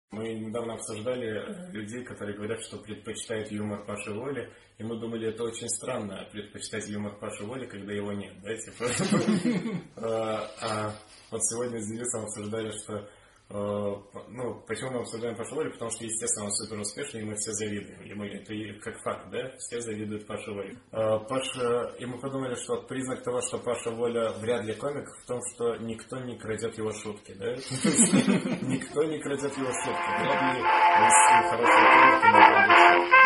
Мы недавно обсуждали людей, которые говорят, что предпочитают юмор Паши Воли, и мы думали, это очень странно, предпочитать юмор Паши Воли, когда его нет, да, типа. А вот сегодня с Денисом обсуждали, что, почему мы обсуждаем Пашу Волю, потому что, естественно, он супер успешный, и мы все завидуем ему, это как факт, да, все завидуют Паше Воле. И мы подумали, что признак того, что Паша Воля вряд ли комик, в том, что никто не крадет его шутки, да, никто не крадет его шутки, вряд ли из хорошего комика не крадет шутки.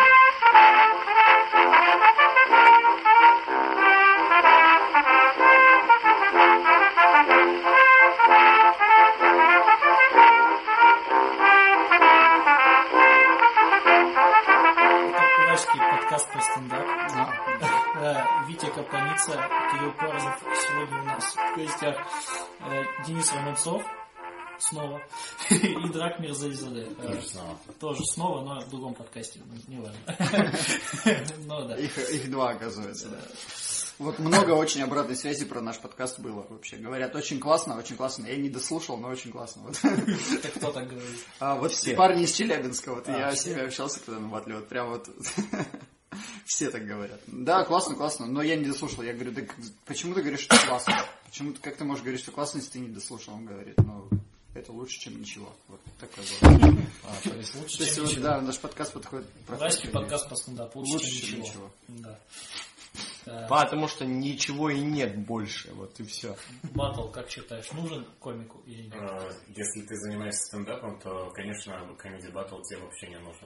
Витя Капаница, Кирилл Корзов. Сегодня у нас в гостях Денис Романцов снова и Дракмир Зализаде. Тоже снова, но в другом подкасте, не важно. Их два, оказывается, да. Вот много очень обратной связи про наш подкаст было вообще. Говорят, очень классно, очень классно. Я не дослушал, но очень классно. Вот. Так кто так говорит? Вот все парни из Челябинска, вот я с ними общался когда на батле, вот прям вот... Все так говорят. Да, классно, классно, но я не дослушал. Я говорю, да почему ты говоришь, что классно? Как ты можешь говорить, что классно, если ты не дослушал? Он говорит, это лучше, чем ничего. Вот такое было. То есть лучше, чем ничего. Да, наш подкаст подходит... Уральский подкаст по стендапу лучше, чем ничего. Да. Потому что ничего и нет больше, вот и все. Баттл, как считаешь, нужен комику или нет? Если ты занимаешься стендапом, то, конечно, Comedy Battle тебе вообще не нужен.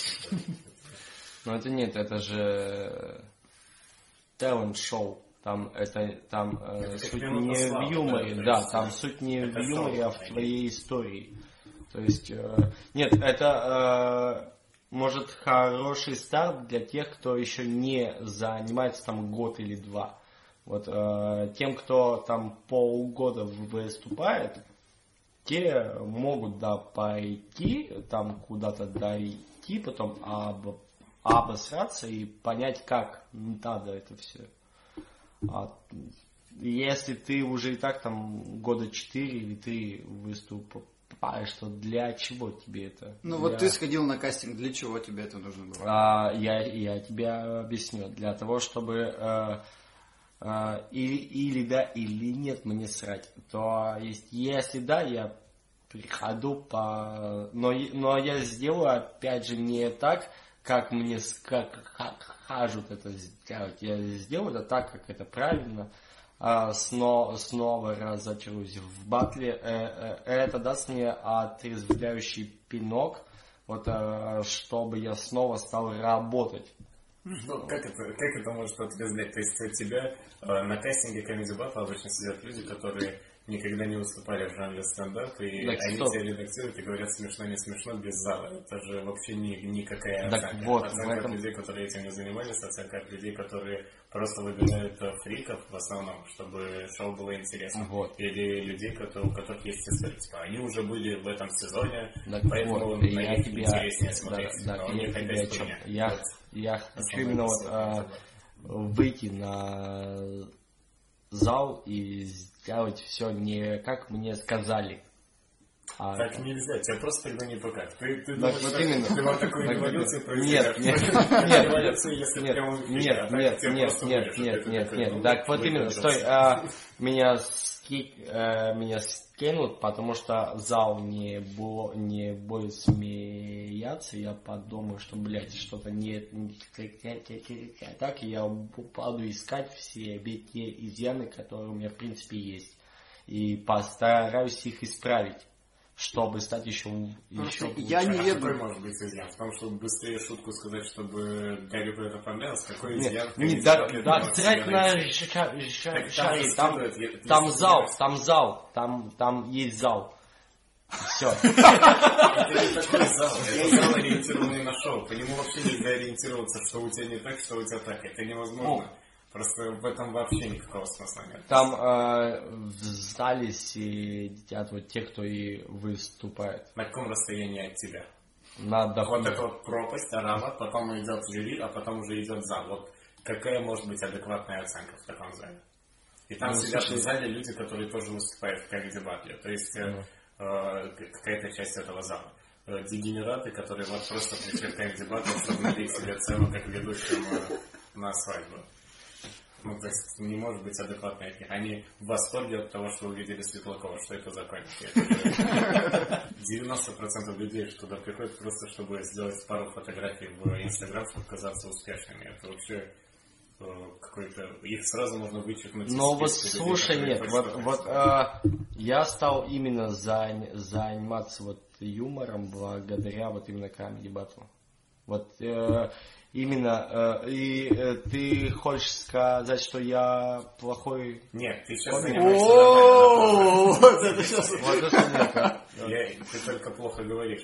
Но это нет, это же талент-шоу. Там суть не в юморе, да, там суть не в юморе, а в твоей истории. То есть, нет, это может хороший старт для тех, кто еще не занимается там год или два. Вот тем, кто там полгода выступает, те могут, да, пойти, там куда-то дойти, потом обосраться и понять, как надо это все. Если ты уже и так там года 4 или 3 выступаешь, то для чего тебе это? Вот ты сходил на кастинг, для чего тебе это нужно было? Я тебе объясню. Для того, чтобы или да, или нет, мне срать. То есть, если да, я приходу но я сделаю, опять же, не так, как мне кажут это сделать. Я сделаю это так, как это правильно. Снова разочаруюсь в батле. Это даст мне отрезвляющий пинок, вот, чтобы я снова стал работать. Как это может отрезвлять? То есть у тебя на кастинге Comedy Battle обычно сидят люди, которые никогда не выступали в жанре стендап, и они тебя редактируют и говорят смешно, не смешно, без зала. Это же вообще никакая оценка. Вот, оценка от людей, которые этим не занимались, оценка от людей, которые просто выбирают фриков в основном, чтобы шоу было интересно. Вот. Или людей, у которых есть история. Типа, они уже были в этом сезоне, поэтому вот, на них интереснее смотреть. Но у них опять хуйня. Я хочу именно выйти на зал и сделать все не как мне сказали. Так нельзя, тебя просто тогда не покажут. Ты думаешь, вот именно. Ты вот такую революцию проведешь? Нет. Так вот именно, стой, меня скинут, потому что зал не будет смеяться, я подумаю, что, блядь, что-то не так, и я буду искать все те изъяны, которые у меня в принципе есть, и постараюсь их исправить, чтобы стать еще лучше. Я не еду. Какой может быть изъян? В том, чтобы быстрее шутку сказать, чтобы Гарри это понравилось? Какой изъян? Да, трать на шаре. Там есть зал. Все. Это не такой зал. Это зал, ориентированный на шоу. По нему вообще нельзя ориентироваться, что у тебя не так, что у тебя так. Это невозможно. Просто в этом вообще никакого смысла нет. Там в зале сидят вот те, кто и выступает. На каком расстоянии от тебя? Надо. Вот эта вот пропасть, арама, потом идет жюри, а потом уже идет зал. Вот какая может быть адекватная оценка в таком зале? И там сидят в зале люди, которые тоже выступают в Comedy Battle. То есть какая-то часть этого зала. дегенераты, которые вот просто пришли в Comedy Battle, чтобы налить себе цену как ведущим на свадьбу. Ну, то есть не может быть адекватной от них. Они в восторге от того, что увидели Светлакова, что это за комики. 90% людей, что туда приходят просто, чтобы сделать пару фотографий в Инстаграм, чтобы казаться успешными. Это вообще какой-то... Их сразу можно вычеркнуть. Но вот слушай, нет, я стал именно заниматься вот юмором благодаря вот именно Comedy Battle. Вот именно, ты хочешь сказать, что я плохой... Нет, ты сейчас занимаешься вот это сейчас... Вот это ты только плохо говоришь.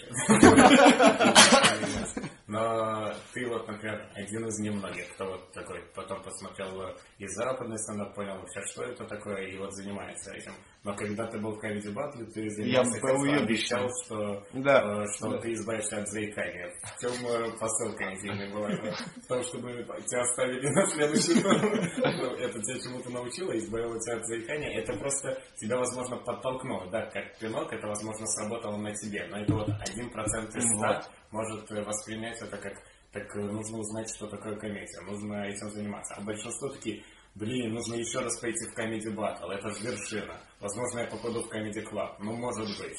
Но ты вот, например, один из немногих, кто вот такой потом посмотрел и западный стендап, понял вообще, что это такое, и вот занимается этим. Но когда ты был в Comedy Battle, ты занимался, обещал, что ты избавишься от заикания. В чем посыл комедийный был? В том, чтобы тебя оставили на следующий тур. Это тебя чему-то научило, избавило тебя от заикания. Это просто тебя, возможно, подтолкнуло. Да, как пинок, это, возможно, сработало на тебе. Но это вот 1% из 100 может воспринять это как так нужно узнать, что такое комедия, нужно этим заниматься. А большинство такие, нужно еще раз пойти в Comedy Battle, это же вершина. Возможно, я попаду в Comedy Club, ну, может быть.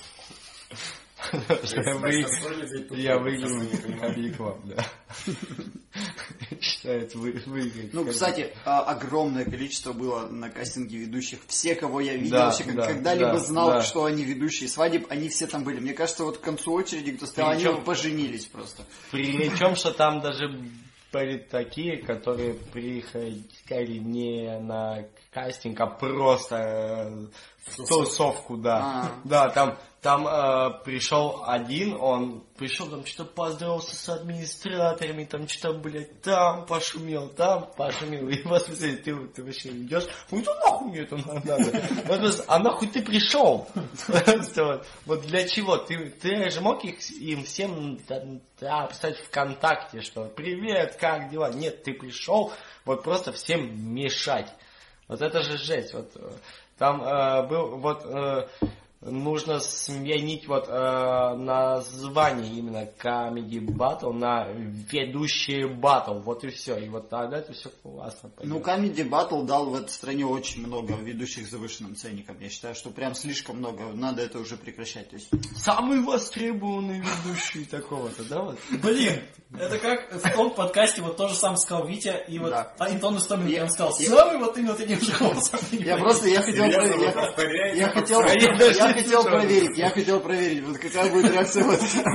Я выиграл Comedy Club, да. Считается выиграть. Ну, кстати, огромное количество было на кастинге ведущих. Все, кого я видел, вообще когда-либо знал, что они ведущие свадеб, они все там были. Мне кажется, вот к концу очереди, кто стоял, они поженились просто. Причем, что там даже были такие, которые приходили не на кастинг, а просто в тусовку, да. Да, там пришел один, он пришел, там что-то поздоровался с администраторами, там что-то, блядь, там пошумел. И вас, ты вообще идешь, ну нахуй мне это надо. А нахуй ты пришел? Вот для чего? Ты же мог им всем писать ВКонтакте, что привет, как дела? Нет, ты пришел вот просто всем мешать. Вот это же жесть. Вот там был вот... Нужно сменить вот название именно Comedy Battle на ведущие Battle. Вот и все. И вот тогда это все классно пойдет. Ну, Comedy Battle дал в этой стране очень много ведущих с завышенным ценником. Я считаю, что прям слишком много. Надо это уже прекращать. То есть... Самый востребованный ведущий такого-то, да? Вот? Блин, это как в том подкасте вот тоже сам сказал Витя, и вот Антон Истомин прям сказал, самый вот именно таким же голосом. Я хотел проверить, вот какая будет реакция.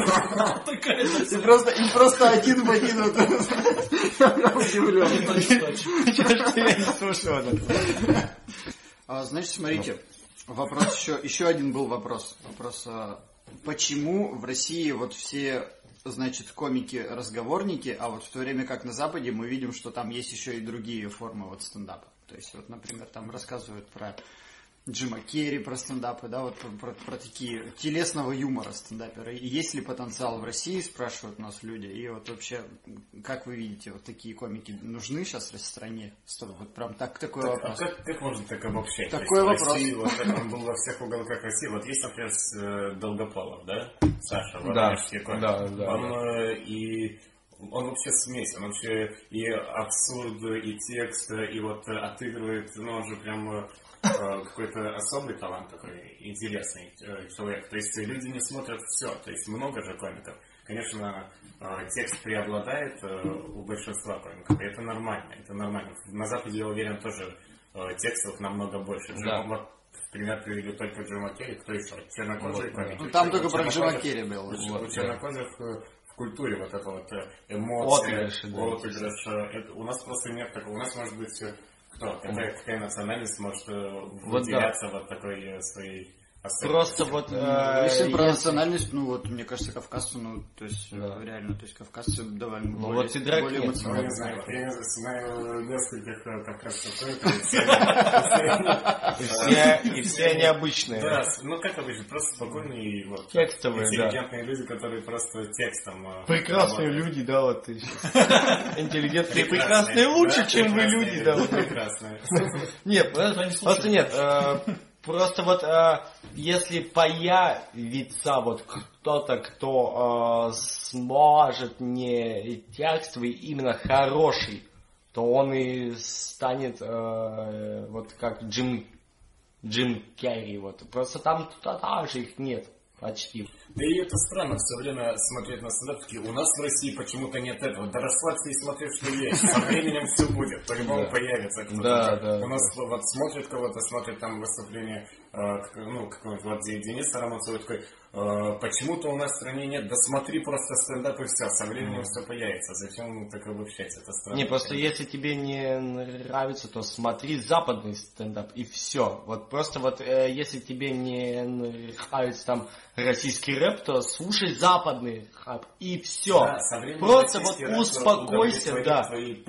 И просто один в один вот удивлен. Я не слушал. Значит, смотрите, вопрос еще один был вопрос. Почему в России вот все, значит, комики-разговорники, а вот в то время как на Западе мы видим, что там есть еще и другие формы вот стендапа. То есть, вот, например, там рассказывают про Джима Керри, про стендапы, да, вот про такие телесного юмора стендаперы. И есть ли потенциал в России, спрашивают нас люди. И вот вообще, как вы видите, вот такие комики нужны сейчас в стране? Вот прям такой вопрос. А как можно так обобщать? Такой вопрос. России, вот он был во всех уголках России. Вот есть, например, Долгополов, да? Саша, воронежский комик. Он вообще смесь, он вообще и абсурд, и текст, и вот отыгрывает, ну он же прям какой-то особый талант такой, интересный человек. То есть люди не смотрят все, то есть много же комиков. Конечно, текст преобладает у большинства комиков, и это нормально, На Западе, я уверен, тоже текстов намного больше. Вот, пример привели только Джима Керри, кто еще? Чернокожие комики. Ну там только про Джима Керри было. У чернокожих культуре вот это вот эмоции, отыгрыш. У нас просто нет такого. У нас может быть какая национальность может выделяться вот такой своей особенностью. Просто вот... Если про национальность, ну вот, мне кажется, кавказцы, ну, то есть, реально, то есть, кавказцы довольно более эмоциональны. Я знаю нескольких кавказцев. И все необычные. Да, ну как обычно, просто спокойные и вот текстовые, интеллигентные люди, которые просто текстом... Прекрасные люди, да, вот ты интеллигентные, прекрасные лучше, чем вы люди, да. Прекрасные. Нет, просто нет. Просто вот если появится вот кто-то, кто сможет не текстовый, именно хороший, то он и станет вот как Джим Керри. Вот. Просто там даже их нет. Почти. Да и это странно все время смотреть на стендап. У нас в России почему-то нет этого. Да расслабься и смотри, что есть. Со временем все будет. По-любому появится кто-то. Да. У нас вот смотрит кого-то, смотрит там выступление, какого-нибудь вот Дениса Романцова, такой, почему-то у нас в стране нет. Да смотри просто стендап и все. Со временем все появится. Зачем так обобщать? Это странно. Не, просто если тебе не нравится, то смотри западный стендап и все. Вот просто вот если тебе не нравится там российский рэп, то слушай западный рэп и все. Да, просто вот успокойся, да.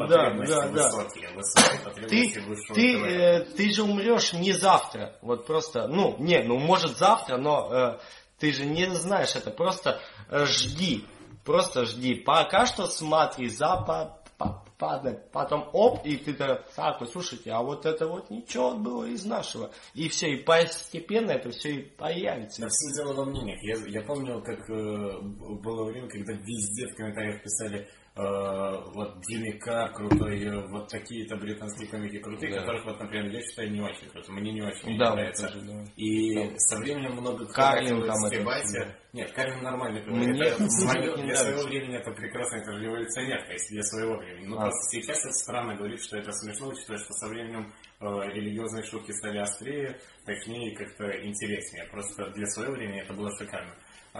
Ты же умрешь не завтра. Вот просто, может завтра, но ты же не знаешь это. Просто жди. Просто жди. Пока что смотри запад. Потом и ты так, слушайте, а вот это вот ничего было из нашего. И все, и постепенно это все и появится. Да, все дело во мнениях. Я помню, как было время, когда везде в комментариях писали, вот Джимми Карр крутой, вот такие-то британские комики крутые, которых, вот, например, я считаю не очень круто. Мне не очень нравится. Тоже, да. И со временем много Карлин там это. Нет, Карлин нормальный. Для своего времени это прекрасно, это же революционер, то есть для своего времени. Но просто сейчас это странно говорить, что это смешно, учитывая, что со временем религиозные шутки стали острее, точнее и как-то интереснее. Просто для своего времени это было шикарно.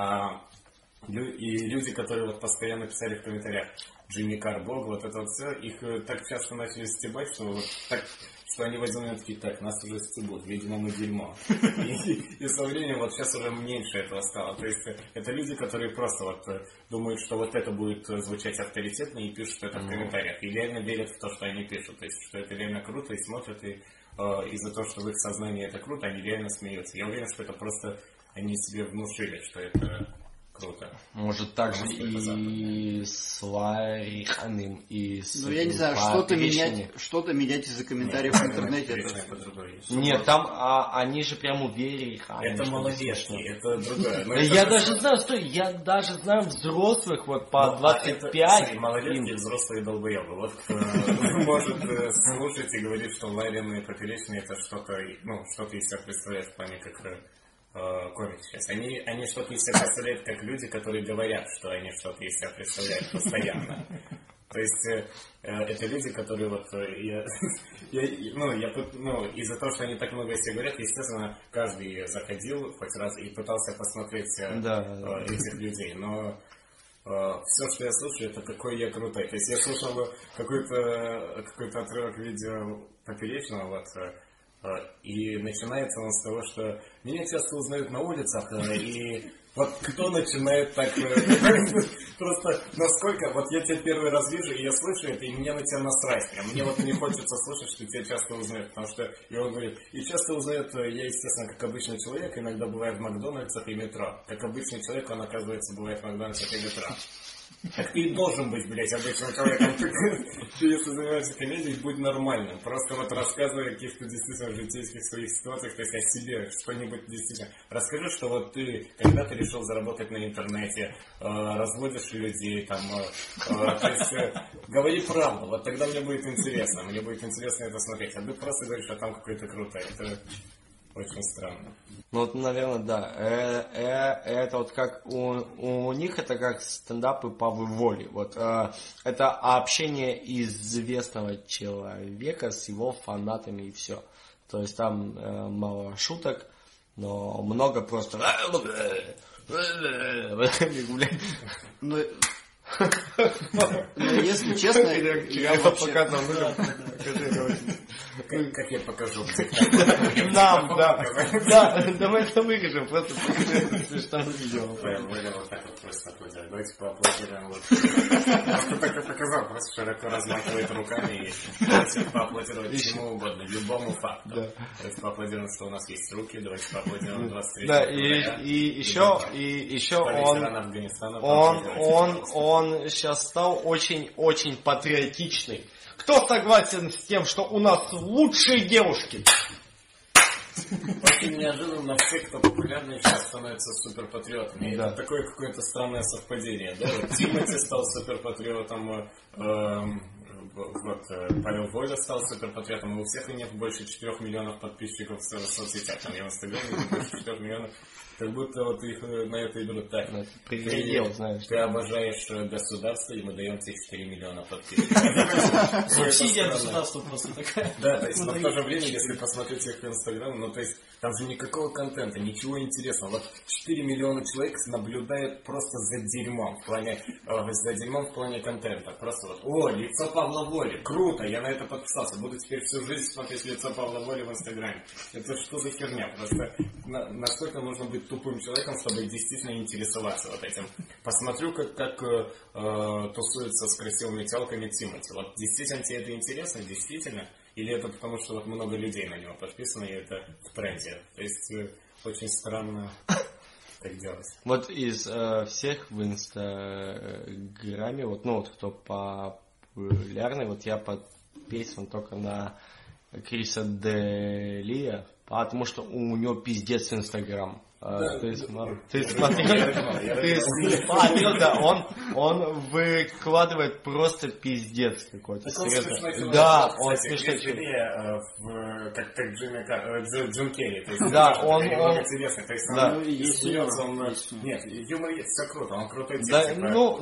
И люди, которые вот постоянно писали в комментариях Джимми Карр, Бог, вот это вот все, их так часто начали стебать, что вот так, что они в один момент такие, так, нас уже стебут, видимо, мы дерьмо. И со временем вот сейчас уже меньше этого стало. То есть это люди, которые просто вот думают, что вот это будет звучать авторитетно и пишут это в комментариях. И реально верят в то, что они пишут. То есть, что это реально круто, и смотрят, и из-за того, что в их сознании это круто, они реально смеются. Я уверен, что это просто они себе внушили, что это круто. Может также и с Лариханым, и с... Ну я не знаю, что-то менять из-за комментариев в интернете. Нет, там они же прям уверены. Это маловешние, это другое. Я даже знаю взрослых вот по 25. Малолетние взрослые долбоебы. Вот может слушать и говорить, что Ларин и Поперечный это что-то из себя представляет в плане как комик сейчас. Они что-то из себя представляют как люди, которые говорят, что они что-то из себя представляют постоянно. То есть это люди, которые вот из-за того, что они так много из себя говорят, естественно, каждый заходил хоть раз и пытался посмотреть этих людей, но все, что я слушаю, это какой я крутой. То есть я слушал какой-то отрывок видео Поперечного, вот, и начинается он с того, что меня часто узнают на улицах, и вот кто начинает так, просто насколько, вот я тебя первый раз вижу, и я слышу это, и мне на тебя насрать. Мне вот не хочется слышать, что тебя часто узнают, потому что, и он говорит, и часто узнают, я, естественно, как обычный человек, иногда бывает в Макдональдсах и метро. Как обычный человек, он, оказывается, бывает в Макдональдсах и метро. Так ты и должен быть, блядь, обычным человеком. Ты, если занимаешься комедией, будь нормальным. Просто вот рассказывай о каких-то действительно житейских своих ситуациях, то есть о себе, что-нибудь действительно. Расскажи, что вот ты когда-то решил заработать на интернете, разводишь людей, там, то есть говори правду, вот тогда мне будет интересно это смотреть. А ты просто говоришь, что там какой-то крутой. Это очень странно. Ну, вот, наверное, да. Это вот как у них, это как стендапы по воле. Вот, это общение известного человека с его фанатами и все. То есть там мало шуток, но много просто... Ну, если честно, я вообще... Как я покажу? Нам, да. Да, мы это вырежем, просто покажи, что мы видео. Будем вот так вот просто аплодировать. Давайте поаплодируем. Просто так и показал, просто широко размахивает руками и давайте поаплодировать чему угодно, любому факту. Давайте поаплодируем, что у нас есть руки, давайте поаплодируем 23 Да, и еще он сейчас стал очень патриотичный. Кто согласен с тем, что у нас лучшие девушки? Очень неожиданно все, кто популярный, сейчас становятся суперпатриотами. Да. Это такое какое-то странное совпадение. Да? Вот Тимати стал суперпатриотом, Павел Воля стал суперпатриотом. У всех у них больше 4 миллионов подписчиков в соцсетях. Там я в Инстаграме, больше 4 миллионов. Как будто вот их на это и берут так. Ты обожаешь государство, и мы даем тебе 4 миллиона подписчиков. Субсидия государства просто такая. Да, то есть, но в то же время, если посмотреть их в Инстаграм, ну, то есть, там же никакого контента, ничего интересного. Вот 4 миллиона человек наблюдают просто за дерьмом в плане контента. Просто вот, о, лицо Павла Воли, круто, я на это подписался, буду теперь всю жизнь смотреть лицо Павла Воли в Инстаграме. Это что за херня? Просто насколько нужно быть тупым человеком, чтобы действительно интересоваться вот этим. Посмотрю, как тусуется с красивыми телками Тимати. Вот действительно тебе это интересно? Действительно? Или это потому, что вот много людей на него подписано, и это в тренде? То есть очень странно так делать. Вот из всех в Инстаграме, вот, ну вот кто популярный, вот я подписан только на Криса Делия, потому что у него пиздец Инстаграм. Ты смотрел, да, он выкладывает просто пиздец какой-то. Да, он смешной человек. Как Джим Керри. Да, он интересный. То есть он нет, юмор есть, все круто, он крутой текст.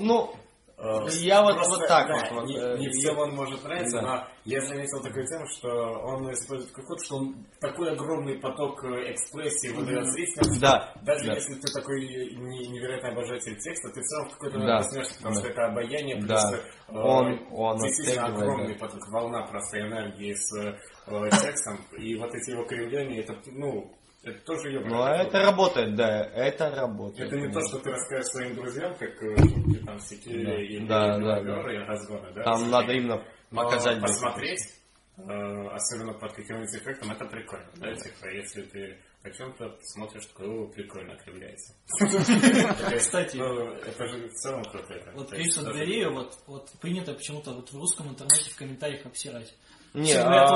Я вот так вот. Не всем он может нравиться, но я заметил такую тему, что он использует какой-то, что он такой огромный поток экспрессии выдает зрителям, даже если ты такой невероятный обожатель текста, ты все равно в какой-то момент смеешься, потому что это обаяние, плюс он действительно огромный поток, волна просто энергии с текстом, и вот эти его кривляния, это, это тоже юмор. Ну, это работает, да, это работает. Это не то, что ты расскажешь своим друзьям, как шутки там секили и разгоны, да? Там надо именно показать. Посмотреть, особенно под каким-нибудь эффектом, это прикольно, да? Типа, если ты о чем-то смотришь, такое, прикольно кривляется. Кстати, это же в целом круто. Вот Криса Делия, вот принято почему-то вот в русском интернете в комментариях обсирать. Не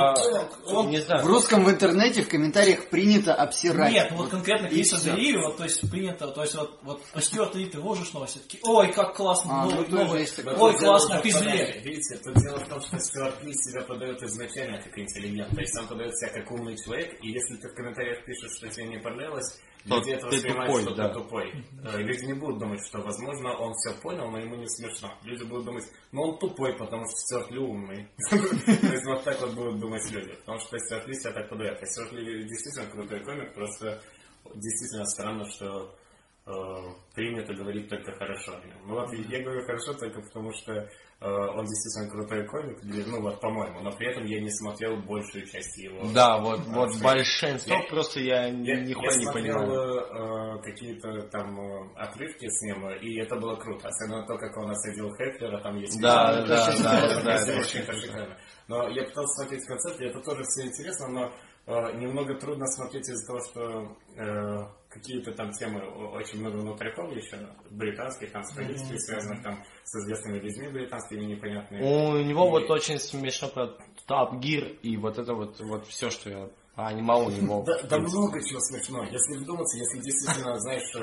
знаю. В русском в интернете в комментариях принято обсирать. Нет, вот конкретно Криса Делию, вот, то есть принято, то есть вот Стюарт Ли ты ложишь новости, такие, ой, как классно, новый, ой, классно, пиздец. Видите, тут дело в том, что Стюарт Ли себя подает изначально как интеллигент, то есть он подает себя как умный человек, и если ты в комментариях пишешь, что тебе не понравилось, люди это воспринимают, что ты тупой. Люди не будут думать, что, возможно, он все понял, но ему не смешно. Люди будут думать, он тупой, потому что Стюарт Ли умный. То есть вот так вот будут думать люди, потому что Стюарт Ли себя так подает. А Стюарт Ли действительно крутой комик, просто действительно странно, что принято говорить только хорошо. Ну вот я говорю хорошо только потому, что он действительно крутой комик, по-моему, но при этом я не смотрел большую часть его. Да, вот большинство просто я нихуя не понимаю. Я смотрел какие-то там отрывки с ним, и это было круто. Особенно то, как он осадил Хеклера, там есть... Да. Это очень шикарно. Но я пытался смотреть концерт, и это тоже все интересно, но немного трудно смотреть из-за того, что какие-то там темы очень много внутриков еще, британских, там, с политикой связанных, там, с известными людьми британскими непонятными. У него вот очень смешно про Top Gear и вот это вот все, что я понимал у него. Да много чего смешно. Если вдуматься, если действительно, знаешь,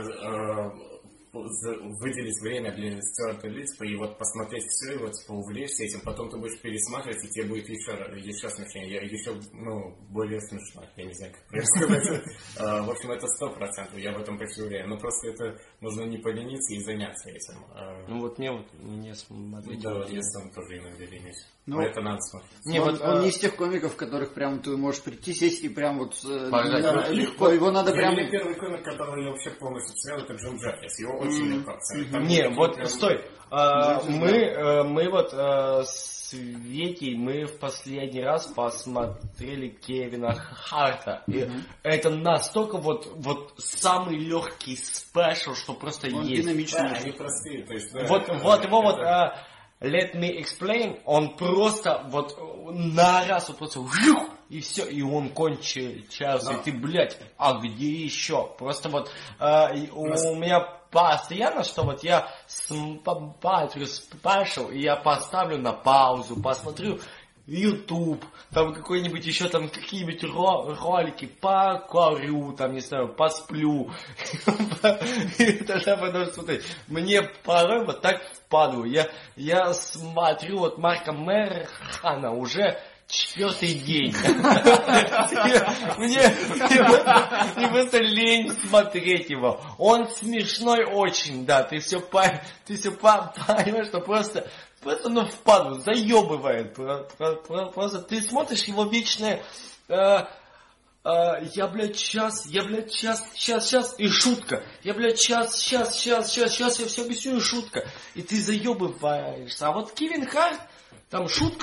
выделить время для Стюарта Ли, и вот посмотреть все, и вот увлечься этим, потом ты будешь пересматривать, и тебе будет еще смешнее, еще, более смешно, я не знаю, как сказать. В общем, это 100%, я в этом почти уверен, но просто это нужно не полениться и заняться этим. Не смотреть. Да, я сам тоже иногда ленюсь. Это надо смотреть. Он не из тех комиков, которых прям ты можешь прийти, сесть и прям вот легко, его надо прям... Первый комик, которого я вообще полностью посмотрел, это Джим Джеффрис, его очень легко. Стой. Мы вот с Викей, мы в последний раз посмотрели Кевина Харта. И это настолько вот самый легкий спешл, что просто он есть. Динамичный. Да, они простые. То есть, Let Me Explain, он просто на раз просто и все, и он кончился, и ты, блядь, а где еще? Просто у меня постоянно, что я смотрю спешл, и я поставлю на паузу, посмотрю YouTube, там какой-нибудь еще там какие-нибудь ролики, покурю, там, не знаю, посплю. И тогда потом смотри, мне порой вот так впадло. Я смотрю вот Марка Мэрхана уже 4-й день. Мне просто лень смотреть его. Он смешной очень, да. Ты все понимаешь, что просто ну впаду, заебывает. Просто ты смотришь его вечное... Я, блядь, сейчас, и шутка. Я, блядь, сейчас, я все объясню, и шутка. И ты заебываешься. А вот Кевин Харт, там шутка,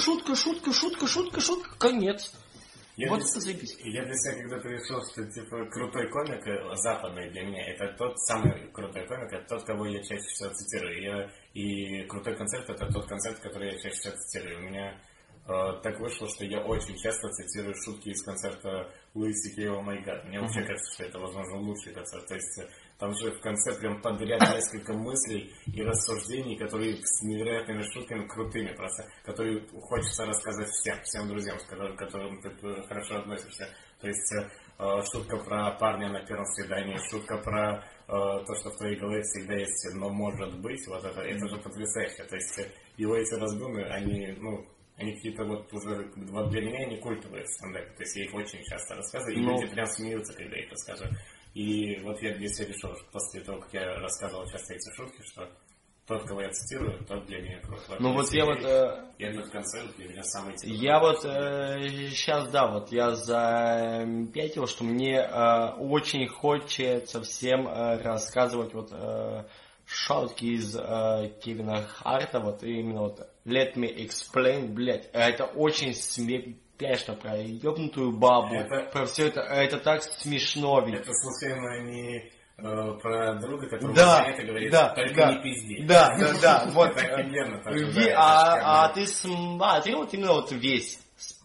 конец. Вот это заебись. Я для себя когда-то решил, что типа крутой комик, западный для меня, это тот самый крутой комик, это тот, кого я чаще всего цитирую. И крутой концерт это тот концерт, который я чаще всего цитирую. У меня так вышло, что я очень часто цитирую шутки из концерта Луиси Кей «О май гад». Мне вообще кажется, что это, возможно, лучший концерт. То есть там же в конце прям подряд несколько мыслей и рассуждений, которые с невероятными шутками, крутыми просто, которые хочется рассказать всем друзьям, к которым ты хорошо относишься. То есть шутка про парня на первом свидании, шутка про то, что в твоей голове всегда есть «но может быть», вот это же потрясающе. То есть его эти раздумы, они какие-то вот уже для меня не культовые в стендапе. То есть я их очень часто рассказываю, и люди прям смеются, когда я их рассказываю. И вот я для себя решил, что после того, как я рассказывал часто эти шутки, что тот, кого я цитирую, тот для меня крутой. Ну вот я вот... И этот концерт для меня самый интересный. Я вот сейчас, да, вот я заметил, что мне очень хочется всем рассказывать вот шутки из Кевина Харта, вот именно вот Let me explain, блядь, это очень смешно, про ёбнутую бабу, про все это так смешно ведь. Это случайно не про друга, который это говорит, только не пизди. Да, вот. Офигенно. А ты смотри, вот именно вот весь.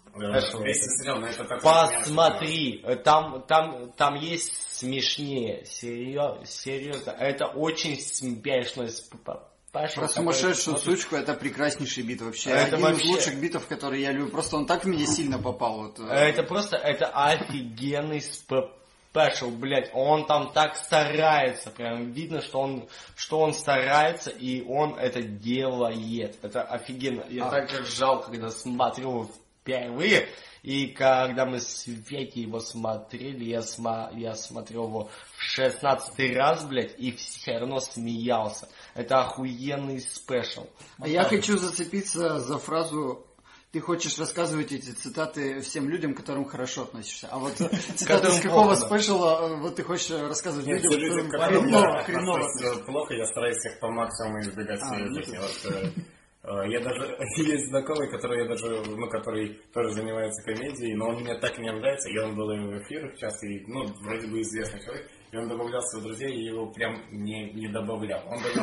Посмотри, там есть смешнее, серьезно, это очень смешно. Про сумасшедшую сучку это прекраснейший бит вообще. Это один из лучших битов, которые я люблю. Просто он так в меня сильно попал. Вот. Это офигенный спешл, блядь. Он там так старается. Прям видно, что он старается, и он это делает. Это офигенно. Я так ржал, когда смотрю впервые. И когда мы с Ветей его смотрели, я смотрел его в 16-й раз, блядь, и все равно смеялся. Это охуенный спешл. А я хочу зацепиться за фразу: ты хочешь рассказывать эти цитаты всем людям, к которым хорошо относишься. А вот цитаты с какого спешла вот ты хочешь рассказывать людям, которым хреново. Плохо, я стараюсь их по максимуму избегать своей жизни. Я даже, есть знакомый, который тоже занимается комедией, но он мне так не нравится, и он был и в эфирах часто, и, вроде бы известный человек, и он добавлялся в друзей, и его прям не добавлял.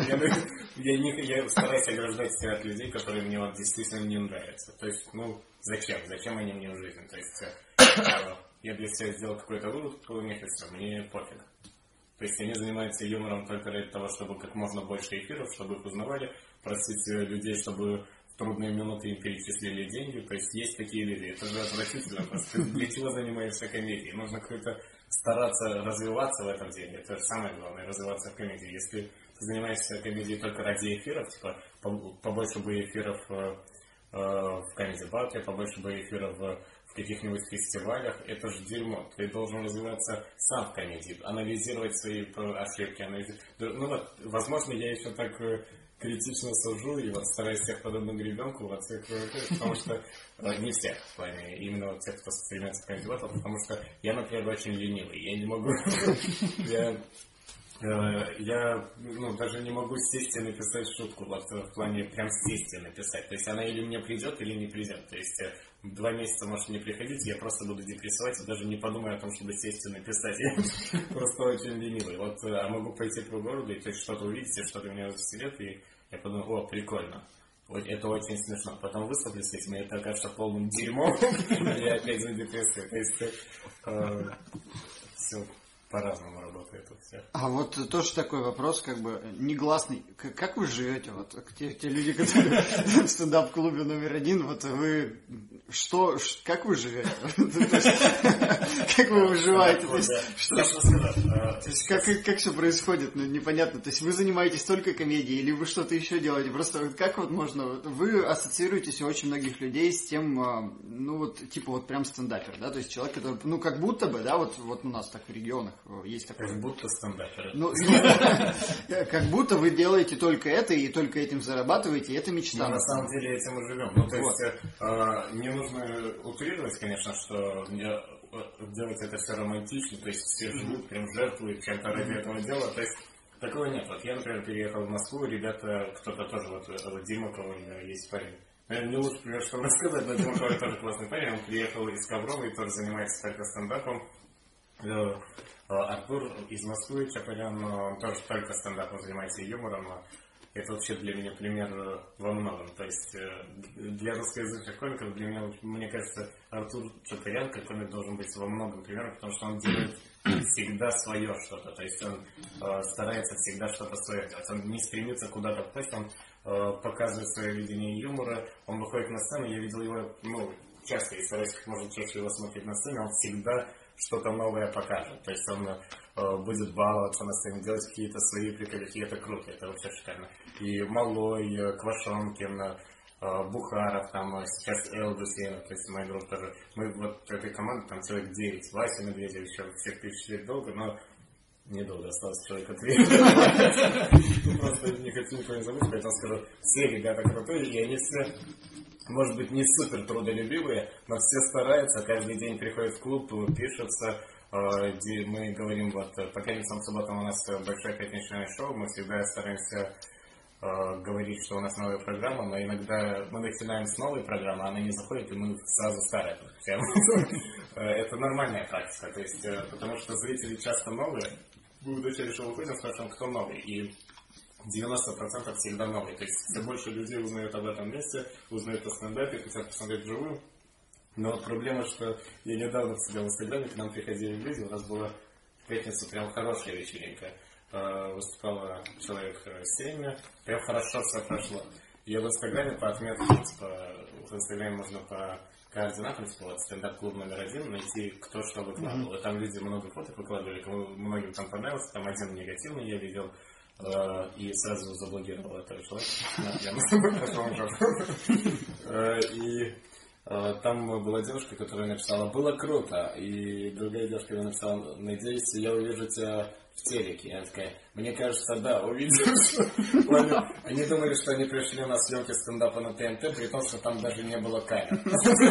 Я стараюсь ограждать себя от людей, которые мне вот действительно не нравятся. То есть, зачем они мне в жизни? То есть, я для себя сделал какой-то вывод у них, и все, мне пофиг. То есть они занимаются юмором только ради того, чтобы как можно больше эфиров, чтобы их узнавали, просить людей, чтобы в трудные минуты им перечислили деньги. То есть такие люди. Это же отвратительно. Просто для чего занимаешься комедией? Нужно какой-то стараться развиваться в этом деле. Это же самое главное, развиваться в комедии. Если ты занимаешься комедией только ради эфиров, типа побольше бы эфиров в Comedy Battle, побольше бы эфиров в каких-нибудь фестивалях, это же дерьмо. Ты должен развиваться сам в комедии, анализировать свои ошибки. Возможно, я еще так критично сужу и вот стараюсь всех подобным ребенку, потому что не всех, в плане именно тех, кто стремится в Comedy Battle, потому что я, например, очень ленивый. Я не могу... Я даже не могу сесть и написать шутку, вот в плане прям сесть и написать. То есть она или мне придет, или не придет. То есть 2 месяца может не приходить, я просто буду депрессовать и даже не подумаю о том, чтобы сесть и написать. Я просто очень ленивый. А могу пойти по городу и то есть что-то увидеть, что-то меня веселит, и я подумаю, прикольно. Это очень смешно. Потом выступлю с этим, и это окажется полным дерьмом. Я опять за депрессию. То есть все. по-разному работает у всех. А вот тоже такой вопрос, как бы негласный. Как вы живете? Вот те люди, которые в стендап-клубе номер 1, вот вы как вы живете? Как вы выживаете? Как все происходит? Ну, непонятно. То есть вы занимаетесь только комедией или вы что-то еще делаете? Просто как вот можно... Вы ассоциируетесь у очень многих людей с тем, ну вот, типа вот прям стендапер, да? То есть человек, который, ну как будто бы, да, вот у нас так в регионах есть такой... Как будто стендапер. Ну, как будто вы делаете только это и только этим зарабатываете, и это мечта. Но на самом деле этим мы живем. Ну, то есть, не нужно утрировать, конечно, что делать это все романтично, то есть все живут, прям жертвуют чем-то ради этого дела. То есть такого нет. Вот я, например, переехал в Москву, ребята, кто-то тоже, вот Дима Коваль, есть парень. Наверное, не лучше, пример, что рассказать, но Дима Коваль тоже классный парень, он приехал из Коврова и тоже занимается только стендапом. Артур из Москвы, Чапарян, он тоже только стендапом занимается и юмором. Это вообще для меня пример во многом. То есть для русскоязычных комиков, для меня, мне кажется, Артур Чапарян как комик должен быть во многом примером, потому что он делает всегда свое что-то. То есть он старается всегда что-то свое делать. Он не стремится куда-то попасть, он показывает свое видение юмора, он выходит на сцену, я видел его, ну, часто, и стараюсь как можно чаще его смотреть на сцене, он всегда что-то новое покажет. То есть он будет баловаться на сцене, делать какие-то свои приколики, это круто, это вообще шикарно. И Малой, Квашонкин, Бухаров, там сейчас Эл Гусейнов, то есть моя группа тоже. Мы вот этой команды, там человек 9, Вася Медведев, еще всех впечатлить долго, но недолго осталось человека 3. Просто не хочу никого не забыть, поэтому скажу, все ребята крутые, и они все... Может быть, не супер трудолюбивые, но все стараются, каждый день приходят в клуб, пишутся. Мы говорим, вот, по пятницам, субботам у нас большое пятничное шоу, мы всегда стараемся говорить, что у нас новая программа, но иногда мы начинаем с новой программы, она не заходит, и мы сразу старые подключаем. Это нормальная практика, то есть, потому что зрители часто новые, мы в начале шоу выходим, спрашиваем, кто новый, и 90% всегда новые. То есть все больше людей узнают об этом месте, узнают о стендапе, хотят посмотреть вживую. Но вот проблема, что я недавно сидел в Инстаграме, к нам приходили люди, у нас была в пятницу прям хорошая вечеринка. Выступало человек 7, прям хорошо все прошло. Я в Инстаграме по отметке, типа, в Инстаграме можно по координатам, типа, вот стендап-клуб номер 1, найти, кто что выкладывал. И там люди много фоток выкладывали, многим там понравилось, там один негативный я видел. И сразу заблокировал этого человека. И там была девушка, которая написала: было круто. И другая девушка написала: надеюсь, я увижу тебя в телеке. И она такая: мне кажется, да, увидишь. Они думали, что они пришли на съемки стендапа на ТНТ, при том, что там даже не было камер.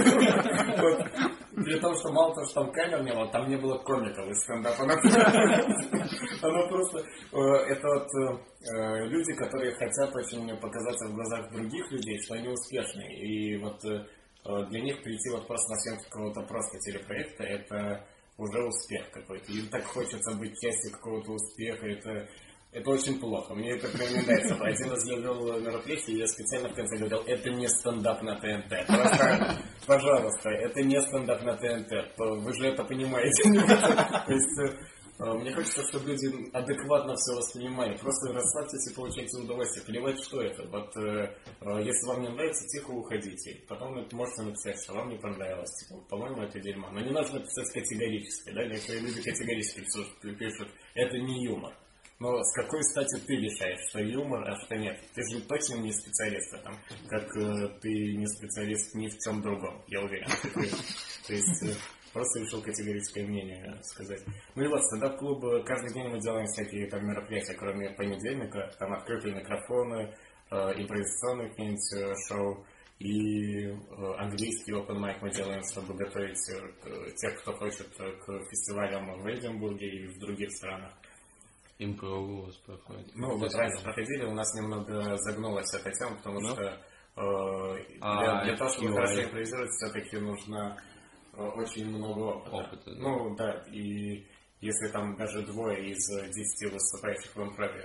При том, что мало того, что там камер не было, там не было комиков из стендапа на ТНТ. Оно просто... Это вот люди, которые хотят очень показаться в глазах других людей, что они успешные. И вот для них прийти вот просто на съемки какого-то просто телепроекта, это уже успех какой-то. Им так хочется быть частью какого-то успеха. Это очень плохо. Мне это прям не нравится. Один раз я вел мероприятие, и я специально в конце говорил: это не стендап на ТНТ. Пожалуйста, это не стендап на ТНТ. Вы же это понимаете. То есть мне хочется, чтобы люди адекватно все воспринимали. Просто расслабьтесь и получайте удовольствие. Плевать, что это. Вот если вам не нравится, тихо уходите. Потом можете написать, что вам не понравилось. Типа, по-моему, это дерьмо. Но не нужно писать категорически. Да? Некоторые люди категорически пишут: это не юмор. Но с какой стати ты решаешь, что юмор, а что нет? Ты же точно не специалист в этом, как ты не специалист ни в чем другом, я уверен. То есть просто решил категорическое мнение сказать. Ну и вот, стендап-клуб, каждый день мы делаем всякие там мероприятия, кроме понедельника, там открытые микрофоны, импровизационные какие-нибудь шоу, и английский open mic мы делаем, чтобы готовить тех, кто хочет, к фестивалям в Эдинбурге и в других странах. Импров у вас проходит. Ну, вот раньше проходили, у нас немного загнулась эта тема, потому что для того, чтобы хорошо импровизировать, все-таки нужно очень много опыта. Ну, да, и если там даже 2 из 10 выступающих в импрове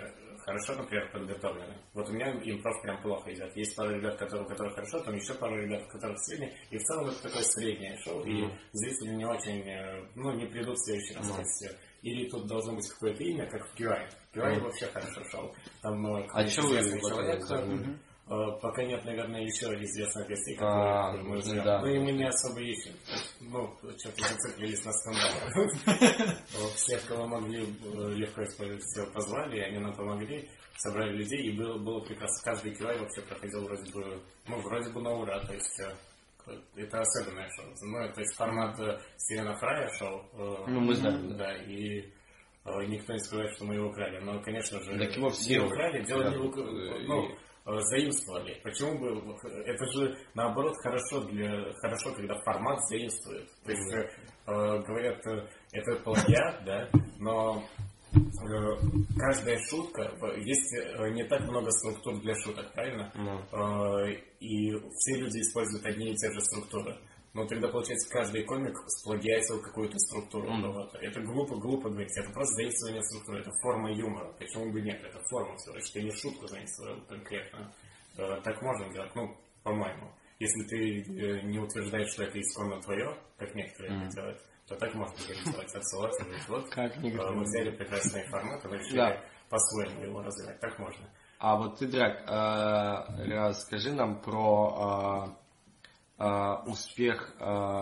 хорошо, например, подготовлены. Вот у меня импров прям плохо идет. Есть пару ребят, у которых хорошо, там еще пару ребят, у которых среднее. И в целом это такое среднее шоу, и зрители не очень, не придут в следующий раз. То есть, или тут должно быть какое-то имя, как в QI. QI вообще хорошо шоу. Там известный человек. Пока нет, наверное, еще известных гостей, которые мы ждем. Да. Ну и мы не особо ищем. Что-то зациклились на скандал. Всех, кого могли легко использовать, всех позвали, они нам помогли, собрали людей, и было прекрасно. Каждый QI вообще проходил вроде бы на ура, то есть это особенное шоу. То есть формат Стивена Фрая шоу. Мы знаем. Да, и никто не скрывает, что мы его украли. Но, конечно же, так его все украли, дело не заимствовали. Почему бы... Это же, наоборот, хорошо, когда формат заимствует. То есть, говорят, это плагиат, да, но каждая шутка... Есть не так много структур для шуток, правильно? И все люди используют одни и те же структуры. Но тогда, получается, каждый комик сплагиатил какую-то структуру. Это глупо говорить. Это просто заимствование структуры. Это форма юмора. Почему бы нет? Это форма всего лишь. Ты не шутку заимствовал конкретно. Так можно делать, по-моему. Если ты не утверждаешь, что это исконно твое, как некоторые это делают, то так можно делать. Отсылаться. Мы взяли прекрасный формат и решили по-своему его развивать. Так можно. А вот ты, Драк, расскажи нам про... успех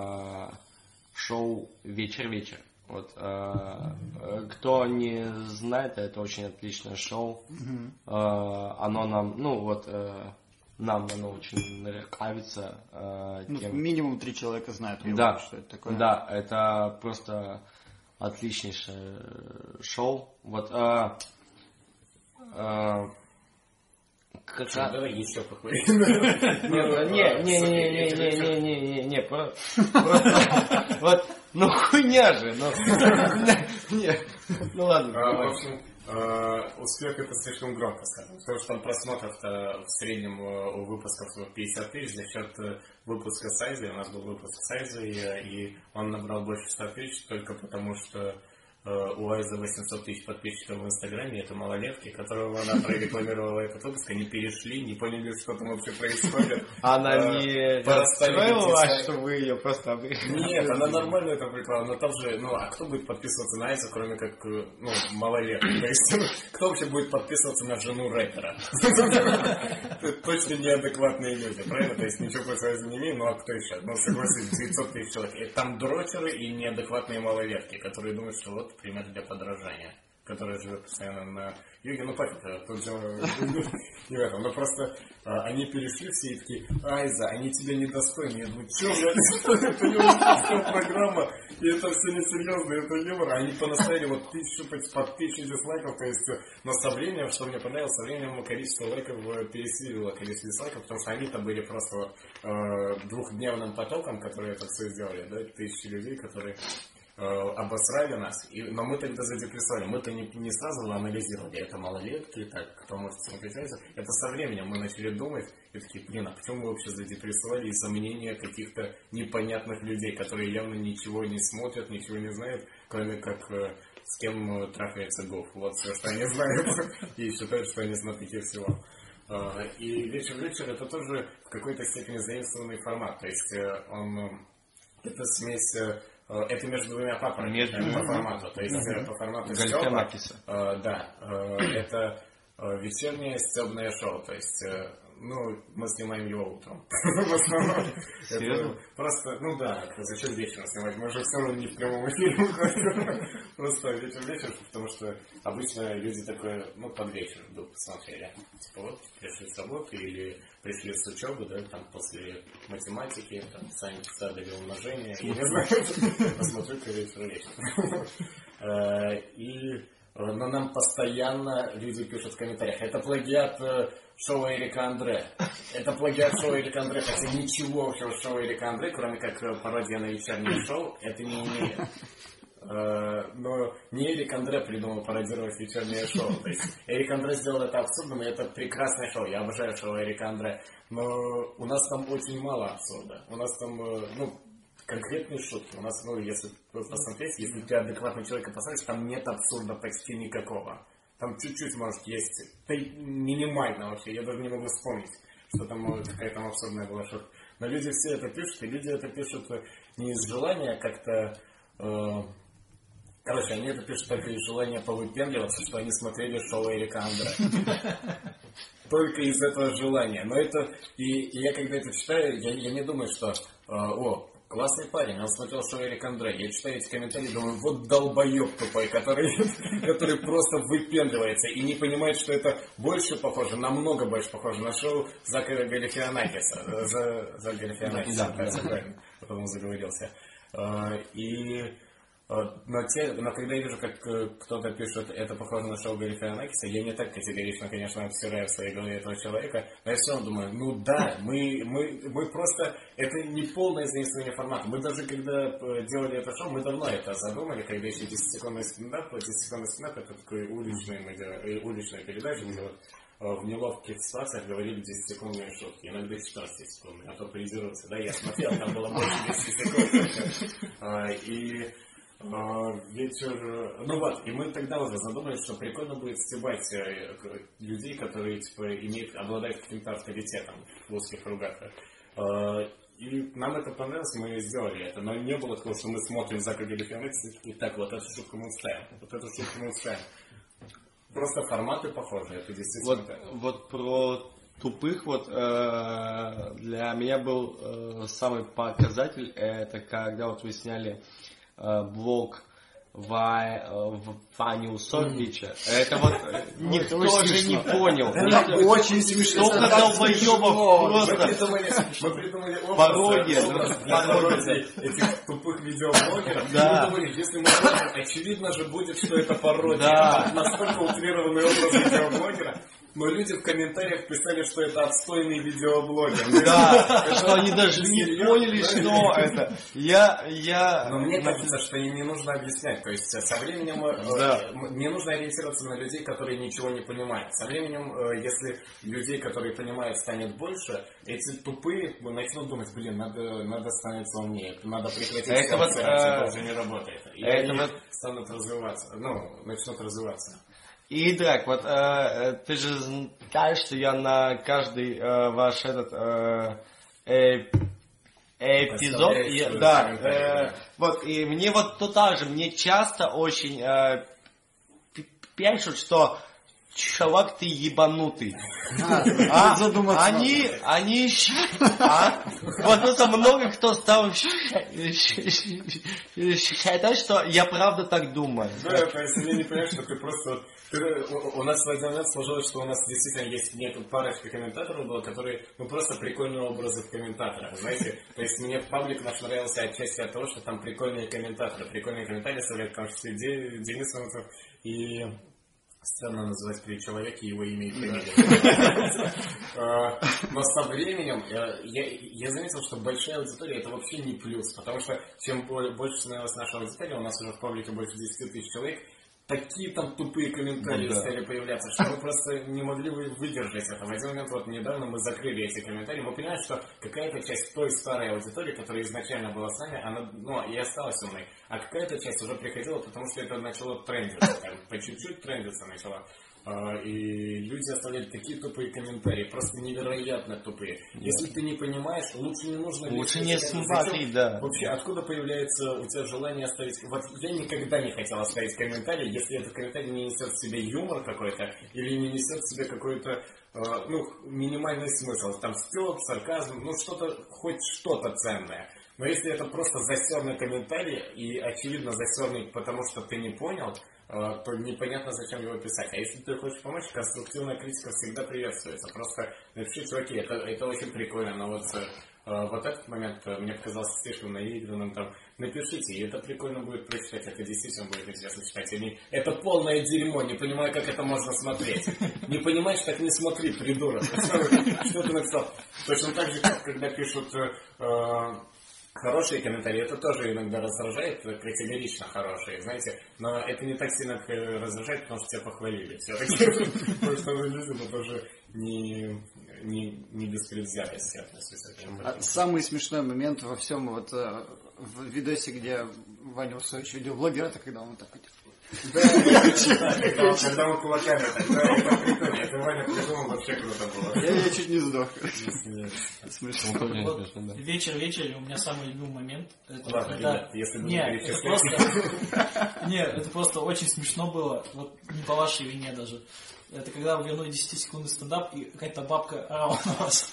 шоу «Вечер-вечер». Вот, кто не знает, это очень отличное шоу. Оно нам, нам оно очень нравится. Минимум 3 человека знают, что это такое. Да, это просто отличнейшее шоу. Вот, давай еще поговорим. Не, просто, хуйня же, ладно. В общем, успех это слишком громко сказано, потому что там просмотров-то в среднем у выпусков 50 тысяч за счет выпуска Сайза. У нас был выпуск Сайза, и он набрал больше 100 тысяч только потому, что у Айза 800 тысяч подписчиков в Инстаграме, это малолетки, которого она прорекламировала этот выпуск, они перешли, не поняли, что там вообще происходит. Она не расстроилась, что вы ее просто обрезали? Нет, она нормально это прикладывала, но там же, а кто будет подписываться на Айза, кроме как, малолетки? То есть, кто вообще будет подписываться на жену рэпера? Точно неадекватные люди, правильно? То есть, ничего против Айза не имею, а кто еще? Согласен, 900 тысяч человек. И там дрочеры и неадекватные малолетки, которые думают, что вот пример для подражания, который живет постоянно на юге. Пофиг, тут дело не в этом. Но просто они перешли все и такие: Айза, они тебя недостойны. Я думаю, что, это не русская программа, и это все несерьезно, это юмор. Они понаставили вот 1000 дизлайков, то есть, но со временем, что мне понравилось, со временем количество лайков пересилило количество дизлайков, потому что они-то были просто двухдневным потоком, которые это все сделали, да, 1000 людей, которые обосрали нас, но мы тогда задепрессовали. Мы-то не сразу анализировали, это малолетки, так, кто может с этим причаститься. Это со временем мы начали думать и такие: а почему мы вообще задепрессовали из-за мнения каких-то непонятных людей, которые явно ничего не смотрят, ничего не знают, кроме как с кем трахается Гоф. Вот все, что они знают, и считают, что они знатоки всего. И вечер-вечер это тоже в какой-то степени заимствованный формат, то есть это смесь. Это между двумя папами по формату. То есть по формату Стёба. Да. Это вечернее стёбное шоу. То есть, мы снимаем его утром. В основном. Это просто, зачем вечером снимать? Мы же все равно не в прямом эфире выходим. Просто вечер, потому что обычно люди такое, под вечер вдруг посмотрели. Типа вот, пришли с работы или пришли с учебы, да, там после математики, там сами писали умножение, я не знаю, посмотрю-ка вечер. Но нам постоянно люди пишут в комментариях: это плагиат шоу Эрика Андре. Это плагиат шоу Эрика Андре. Хотя ничего общего с шоу Эрика Андре, кроме как пародия на вечернее шоу, это не имеет. Но не Эрик Андре придумал пародировать вечернее шоу. То есть Эрик Андре сделал это абсурдным, и это прекрасное шоу. Я обожаю шоу Эрика Андре. Но у нас там очень мало абсурда. У нас там, конкретные шутки. У нас, если посмотреть, если ты адекватный человек и посмотришь, там нет абсурда почти никакого. там чуть-чуть, может, есть, минимально вообще, я даже не могу вспомнить, что там какая-то абсурдная была шутка. Но люди все это пишут, и люди это пишут не из желания как-то... Короче, они это пишут только из желания повыпендриваться, что они смотрели шоу Эрика Андре. Только из этого желания. Но это... И я когда это читаю, я не думаю, что... Классный парень, он смотрел шоу Эрик Андре. Я читаю эти комментарии, думаю, вот долбоеб тупой, который просто выпендривается и не понимает, что это больше похоже, намного больше похоже на шоу Зака Галифианакиса. Зака Галифианакиса, правильно, потом заговорился. Но когда я вижу, как кто-то пишет, это похоже на шоу Галифианакиса, я не так категорично, конечно, обсираю в своей голове этого человека, но я все равно думаю, ну да, мы просто, это не полное заимствование формата. Мы даже когда делали это шоу, мы давно это задумали, когда еще 10-секундный стендап это такой уличная передача, где вот в неловких ситуациях говорили 10-секундные шутки, иногда 14-секундные, а то призируются, да, я смотрел, там было больше 10 секунд, и вечер... Ну вот, и мы тогда уже задумались, что прикольно будет стебать людей, которые типа обладают каким-то авторитетом в узких кругах. И нам это понравилось, мы сделали это. Но не было такого, что мы смотрим Зака Галифианакиса и так, вот эту шутку мы вставим, вот эту шутку мы вставим. Просто форматы похожи, это действительно... Вот про тупых, для меня был самый показатель, это когда вот вы сняли блог Вани Усовича. Это вот никто же не понял. Это очень смешно. Столько долбоебов просто. Мы придумали пародия этих тупых видеоблогеров. Да. Мы думали, если мы смотрим, очевидно же будет, что это пародия. Настолько утрированный образ видеоблогера. Но люди в комментариях писали, что это отстойный видеоблогер. Да, что они даже не поняли, что это. Но мне кажется, что им не нужно объяснять. То есть со временем не нужно ориентироваться на людей, которые ничего не понимают. Со временем, если людей, которые понимают, станет больше, эти тупые начнут думать, надо становиться умнее, надо прекратить это уже не работает. И они станут развиваться, начнут развиваться. И, Драк, вот ты же знаешь, что я на каждый ваш эпизод, вот, и мне вот то так же, мне часто очень пишут, что чувак, ты ебанутый. Они вот это много кто стал считать, что я правда так думаю. Да, то есть они не понимают, что ты просто... У нас в один момент сложилось, что у нас действительно есть парочка комментаторов было, которые, просто прикольные образы в комментаторах, знаете. То есть мне паблик наш нравился отчасти от того, что там прикольные комментаторы. Прикольные комментарии составляют, в том числе Денис Иванцов и... Странно называть три человека, его имя и фамилия. Но со временем я заметил, что большая аудитория это вообще не плюс, потому что чем больше становилась наша аудитория, у нас уже в паблике больше 10 тысяч человек, такие там тупые комментарии стали появляться, что мы просто не могли выдержать это. В один момент, вот недавно мы закрыли эти комментарии, мы понимаем, что какая-то часть той старой аудитории, которая изначально была с нами, она, и осталась со мной, а какая-то часть уже приходила, потому что это начало трендиться, по чуть-чуть трендиться начало. И люди оставляют такие тупые комментарии, просто невероятно тупые. Если ты не понимаешь, лучше не нужно... Лучше не смотри, да. Вообще, откуда появляется у тебя желание оставить... Вот я никогда не хотел оставить комментарий, если этот комментарий не несет в себе юмор какой-то, или не несет в себе какой-то, минимальный смысл. Там стёб, сарказм, что-то, хоть что-то ценное. Но если это просто засерный комментарий, и очевидно засерный, потому что ты не понял, то непонятно, зачем его писать. А если ты хочешь помочь, конструктивная критика всегда приветствуется. Просто напиши, чуваки, это очень прикольно, но вот этот момент мне показался слишком наигранным. Напишите, и это прикольно будет прочитать, это действительно будет интересно читать. Это полное дерьмо, не понимаю, как это можно смотреть. Не понимаешь, так не смотри, придурок. Что ты написал? Точно так же, как когда пишут... Хорошие комментарии, это тоже иногда раздражает, категорично хорошие, знаете, но это не так сильно раздражает, потому что тебя похвалили все-таки, потому что люди тоже не без предвзятости относятся к этому. Самый смешной момент во всем в видосе, где Ваня Усович видеоблогер, это когда он так Да, когда мы кулаками, тогда это прикольно. Это Ваня придумал, вообще круто было. Я чуть не сдох. Вот вечер, у меня самый любимый момент. Ладно, ребят, если бы это просто очень смешно было. Вот не по вашей вине даже. Это когда вы вернули 10-секундный стендап, и какая-то бабка орала на вас.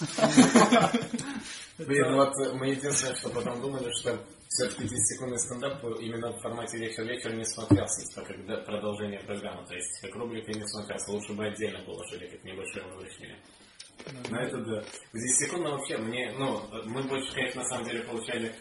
Блин, вот мы единственное, что потом думали, что все-таки 10-секундный стендап именно в формате вечер-вечер не смотрелся, как продолжение программы. То есть как рубрика не смотрелся. Лучше бы отдельно было, что ли, как небольшое возвращение. Но это да. 10-секундно вообще мы больше, конечно, на самом деле получали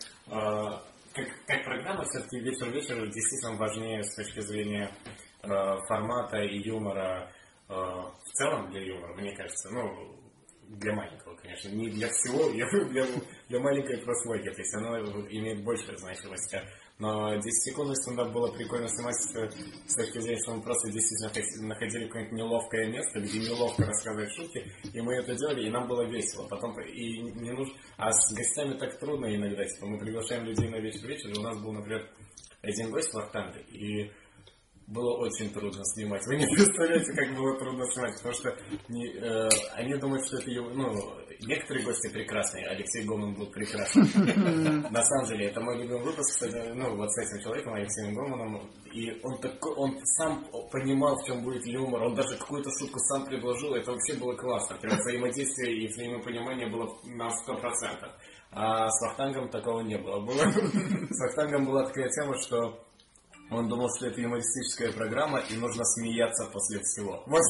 как программа, все-таки вечер-вечер действительно важнее с точки зрения формата и юмора. В целом для юмора, мне кажется, для маленького, конечно, не для всего, для маленькой прослойки, то есть оно имеет большую значимость. Но 10-секундный стендап было прикольно снимать с точки зрения, что мы просто действительно находили какое-нибудь неловкое место, где неловко рассказывать шутки, и мы это делали, и нам было весело. Потом и не нужно. А с гостями так трудно иногда, типа мы приглашаем людей на вечер-вечер, и у нас был, например, один гость в Вахтанге, и было очень трудно снимать. Вы не представляете, как было трудно снимать, потому что они думают, что это некоторые гости прекрасные. Алексей Гоман был прекрасный. На самом деле, это мой любимый выпуск, вот с этим человеком, Алексеем Гоманом. И он сам понимал, в чем будет юмор. Он даже какую-то шутку сам предложил. Это вообще было классно. Прям взаимодействие и взаимопонимание было на 100%. А с Вахтангом такого не было. С Вахтангом была такая тема, что он думал, что это юмористическая программа, и нужно смеяться после всего. Мы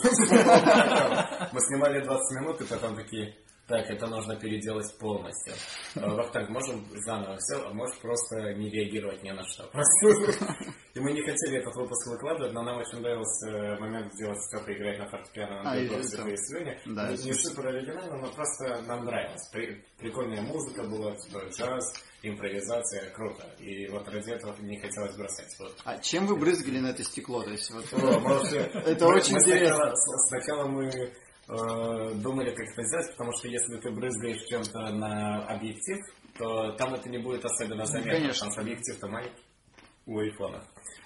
снимали 20 минут, и потом такие, так, это нужно переделать полностью. Вахтанг, можем заново все, а можешь просто не реагировать ни на что. И мы не хотели этот выпуск выкладывать, но нам очень нравился момент, где вот Степа играет на фортепиано на Дубровской слюне. Не супер оригинально, но просто нам нравилось. Прикольная музыка была, джаз, импровизация, круто. И вот ради этого не хотелось бросать. Вот. А чем вы брызгали на это стекло? То есть, это очень интересно. Сначала мы думали, как это сделать, потому что если ты брызгаешь чем-то на объектив, то там это не будет особенно заметно. Конечно. Потому что объектив-то маленький у айфона.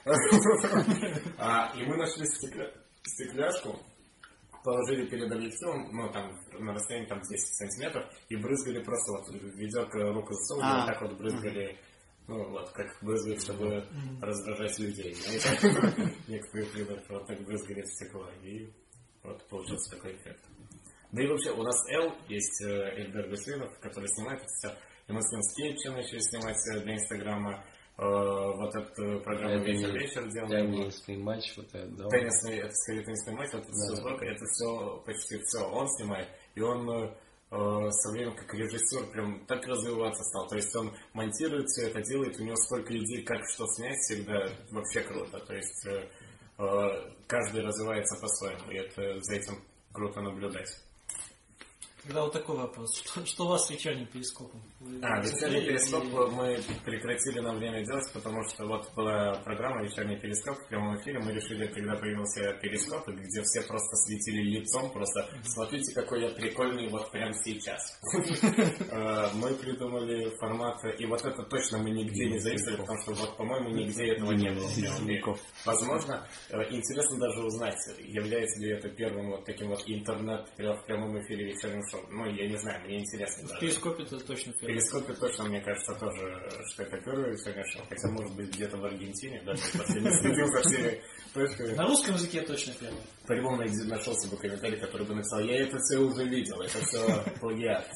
И мы нашли стекляшку, положили перед объективом, там на расстоянии 10 сантиметров, и брызгали просто ведерко руку засовывали, вот так вот брызгали, как брызгают, чтобы раздражать людей. Некоторые придурки вот так брызгали в стекло, и вот получился такой эффект. Да и вообще, у нас есть Эльдар Гуслинов, который снимает это все, и мы с ним скетчи начали снимать для Инстаграма. Вот эту программу «Вечер-вечер» делаем. Теннисный матч, вот это, да? Это скорее теннисный матч, вот это сборка, это все, почти все он снимает. И он со временем как режиссер прям так развиваться стал. То есть он монтирует все это, делает, у него столько идей, как что снять, всегда вообще круто. То есть каждый развивается по-своему, и это за этим круто наблюдать. Тогда вот такой вопрос. Что у вас с вечерним перископом? Вечерний перископ мы прекратили на время делать, потому что вот была программа «Вечерний перископ» в прямом эфире. Мы решили, когда появился перископ, где все просто светили лицом, просто смотрите, какой я прикольный вот прямо сейчас. Мы придумали формат, и вот это точно мы нигде не зависели, потому что вот, по-моему, нигде этого не было. Возможно, интересно даже узнать, является ли это первым вот таким вот интернет в прямом эфире вечерним шоу. Я не знаю, мне интересно. В перископе это точно первый. В перископе точно, мне кажется, тоже, что это первый вечерний шоу. Хотя, может быть, где-то в Аргентине, даже если не следил за всеми точками. На русском языке точно первый. По-любому нашелся бы комментарий, который бы написал, я это все уже видел, это все плагиат.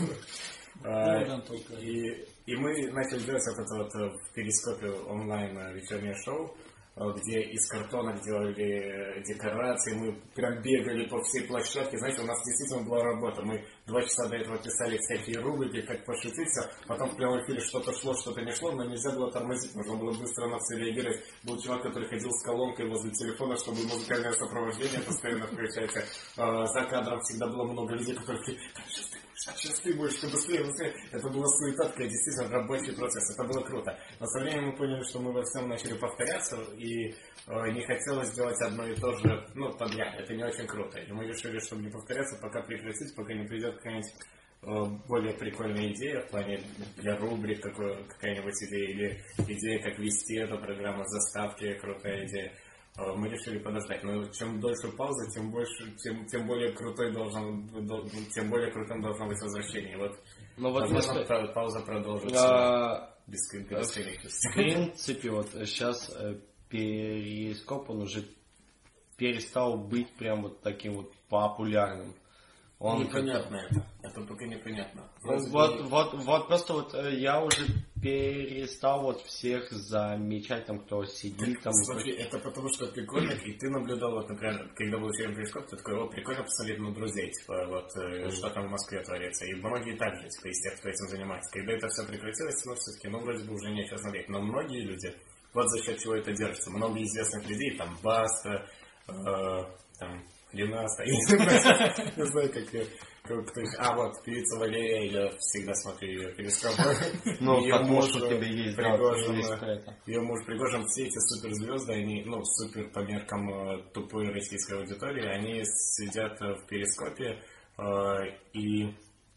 И мы начали делать вот это вот в перископе онлайн вечернее шоу, где из картонок делали декорации, мы прям бегали по всей площадке. Знаете, у нас действительно была работа. Мы 2 часа до этого писали всякие рубрики, как пошутить, потом в прямом эфире что-то шло, что-то не шло, но нельзя было тормозить, нужно было быстро на все реагировать. Был чувак, который ходил с колонкой возле телефона, чтобы музыкальное сопровождение постоянно включать. За кадром всегда было много людей, которые такие, сейчас ты будешь, ты быстрее. Это была суета, такая действительно рабочий процесс. Это было круто. Но со временем мы поняли, что мы во всем начали повторяться, и не хотелось делать одно и то же, подряд. Это не очень круто. И мы решили, чтобы не повторяться, пока прекратить, пока не придет какая-нибудь более прикольная идея в плане для рубрик, какая-нибудь идея, или идея, как вести эту программу, заставки, крутая идея. Мы решили подождать. Но чем дольше пауза, тем более крутым должно быть возвращение. Вот, ну, вот возможно, пауза продолжится без в принципе, вот сейчас Перископ, он уже перестал быть прям вот таким вот популярным. Он непонятно это пока непонятно. Вот просто вот я уже перестал вот всех замечать, там, кто сидит там. Смотри, это потому что прикольно, и ты наблюдал, вот, например, когда был фильм Перископ, ты такой, вот, прикольно посмотреть на друзей, типа, вот, что там в Москве творится. И многие так же, типа, из тех, кто этим занимается. Когда это все прекратилось, ну, все-таки, ну, вроде бы уже нечего смотреть. Но многие люди, вот за счет чего это держится. Много известных людей, там, Баста, там, Ленаста, не знаю, как кто их... вот, певица Валерия, я всегда смотрю ее Перископ. Ну, потому что у тебя есть ее муж Пригожин, все эти суперзвезды, они, ну, супер по меркам тупой российской аудитории, они сидят в Перископе, и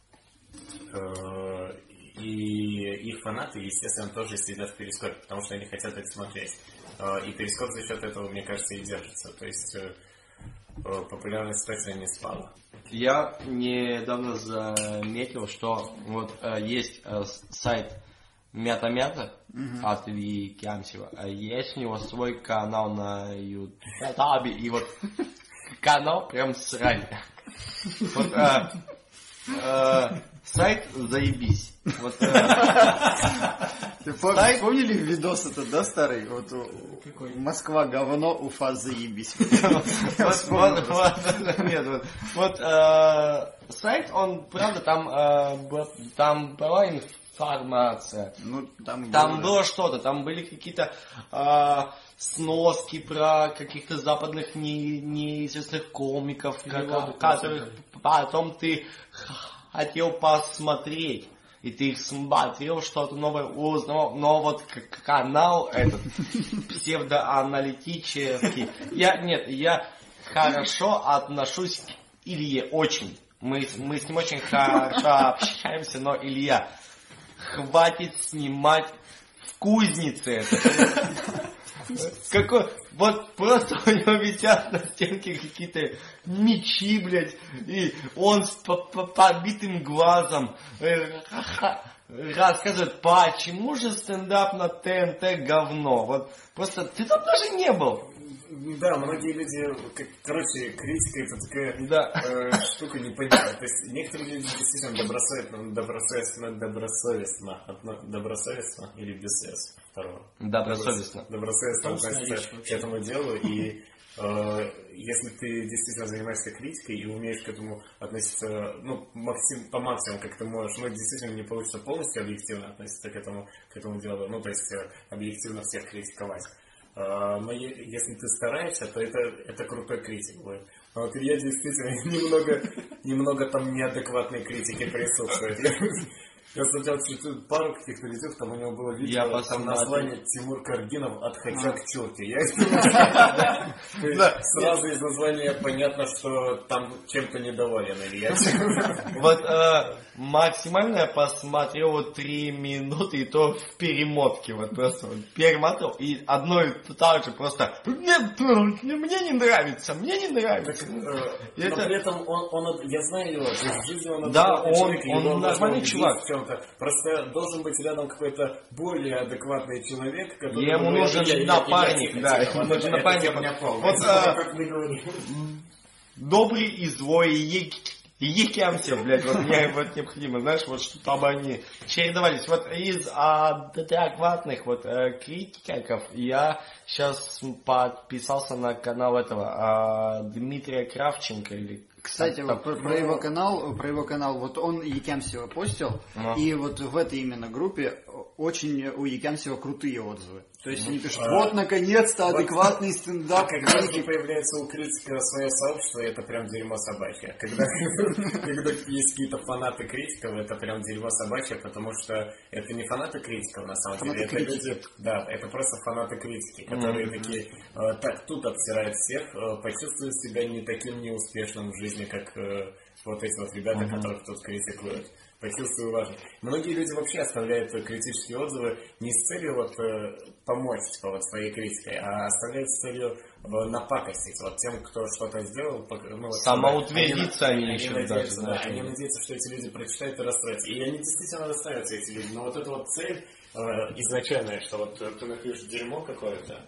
их фанаты, естественно, тоже сидят в Перископе, потому что они хотят это смотреть. И Перископ за счет этого, мне кажется, и держится. То есть популярность точно не спала. Я недавно заметил, что вот есть сайт Мята-Мята от Ильи Кямсева, а есть у него свой канал на Ютубе, и вот канал прям срань. Вот, сайт заебись. Вот, ты вспомнили видос этот, да, старый? Вот Москва говно, Уфа заебись. Вот сайт, он, правда, там была информация. Ну, там было что-то, там были какие-то сноски про каких-то западных неизвестных комиков, которых потом ты хотел посмотреть. И ты их смотрел, что-то новое узнал, но вот канал этот псевдоаналитический. Я хорошо отношусь к Илье, очень. Мы с ним очень хорошо общаемся, но Илья, хватит снимать в кузнице это. Какой, вот просто у него висят на стенке какие-то мечи, блядь, и он с побитым глазом рассказывает, почему же стендап на ТНТ говно. Вот просто ты там даже не был. Да, многие люди, короче, критика это такая штука непонятная. То есть некоторые люди действительно добросовестно или без S второго. Добросовестно относятся к этому делу, и если ты действительно занимаешься критикой и умеешь к этому относиться, ну, по максимуму, как ты можешь, но действительно не получится полностью объективно относиться к этому делу, ну, то есть объективно всех критиковать. Но если ты стараешься, то это крутой критик будет. А вот Илья действительно немного там неадекватной критики присутствует. Я смотрел пару каких-то видео, там у него было видео, там название Тимур Каргинов от Хача к Чурке. Сразу из названия понятно, что там чем-то недоволен Илья. Вот максимально я посмотрел вот 3 минуты, и то в перемотке. Вот просто перемотал, и одно и то же просто мне не нравится. Но при этом я знаю его, в жизни он нормальный чувак. Просто должен быть рядом какой-то более адекватный человек, который... Ему нужен напарник, да, ему нужен напарник. Вот, как мы говорим. Добрый и злой Екямсев, блядь, вот мне вот необходимо, знаешь, вот чтобы они чередовались. Вот из адекватных вот критиков я сейчас подписался на канал этого Дмитрия Кравченко или... Кстати, вот про его канал, вот он Екямсева постил, и вот в этой именно группе очень у Екямсева крутые отзывы. То есть они пишут, вот наконец-то адекватный стендап. Когда не появляется у критика свое сообщество, это прям дерьмо собачье. Когда есть какие-то фанаты критиков, это прям дерьмо собачье, потому что это не фанаты критиков на самом деле, это люди, да, это просто фанаты критики, которые такие, так, тут обсирают всех, почувствуют себя не таким неуспешным в жизни, как вот эти вот ребята, которых тут критикуют. Почувствую важность. Многие люди вообще оставляют критические отзывы не с целью вот помочь вот, своей критикой, а оставляют с целью напакостить вот тем, кто что-то сделал. Ну, вот, самоутвердиться они ищут надеются, даже. Да, они надеются, что эти люди прочитают и расстроятся. И они действительно расстраиваются, эти люди. Но вот эта вот цель изначальная, что вот ты напишешь дерьмо какое-то,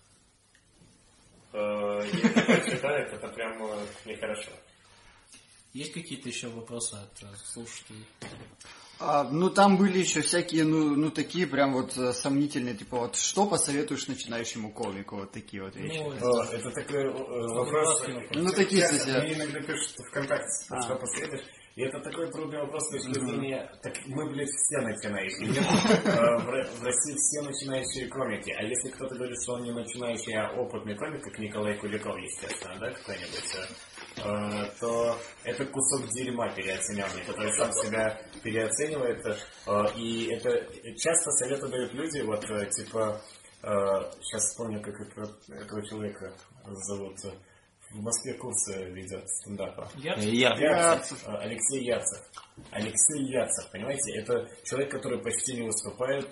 и кто прочитает, это прям нехорошо. Есть какие-то еще вопросы от слушателей? Ну, там были еще всякие, ну, такие прям вот сомнительные, типа, вот, что посоветуешь начинающему комику, вот такие вот вещи. Это такой вопрос. Ну, такие, кстати. Мне иногда пишут ВКонтакте, что посоветуешь. И это такой трудный вопрос с точки зрения, так мы, блядь, все начинающие. В России все начинающие комики. А если кто-то говорит, что он не начинающий, а опытный комик, как Николай Куликов, естественно, да, какой-нибудь, то это кусок дерьма переоцененный, который сам себя переоценивает. И это часто советы дают люди, вот, типа, сейчас вспомню, как этого человека зовут. В Москве курсы ведет стендапа. Ярцев. Алексей Ярцев. Алексей Ярцев, понимаете, это человек, который почти не выступает,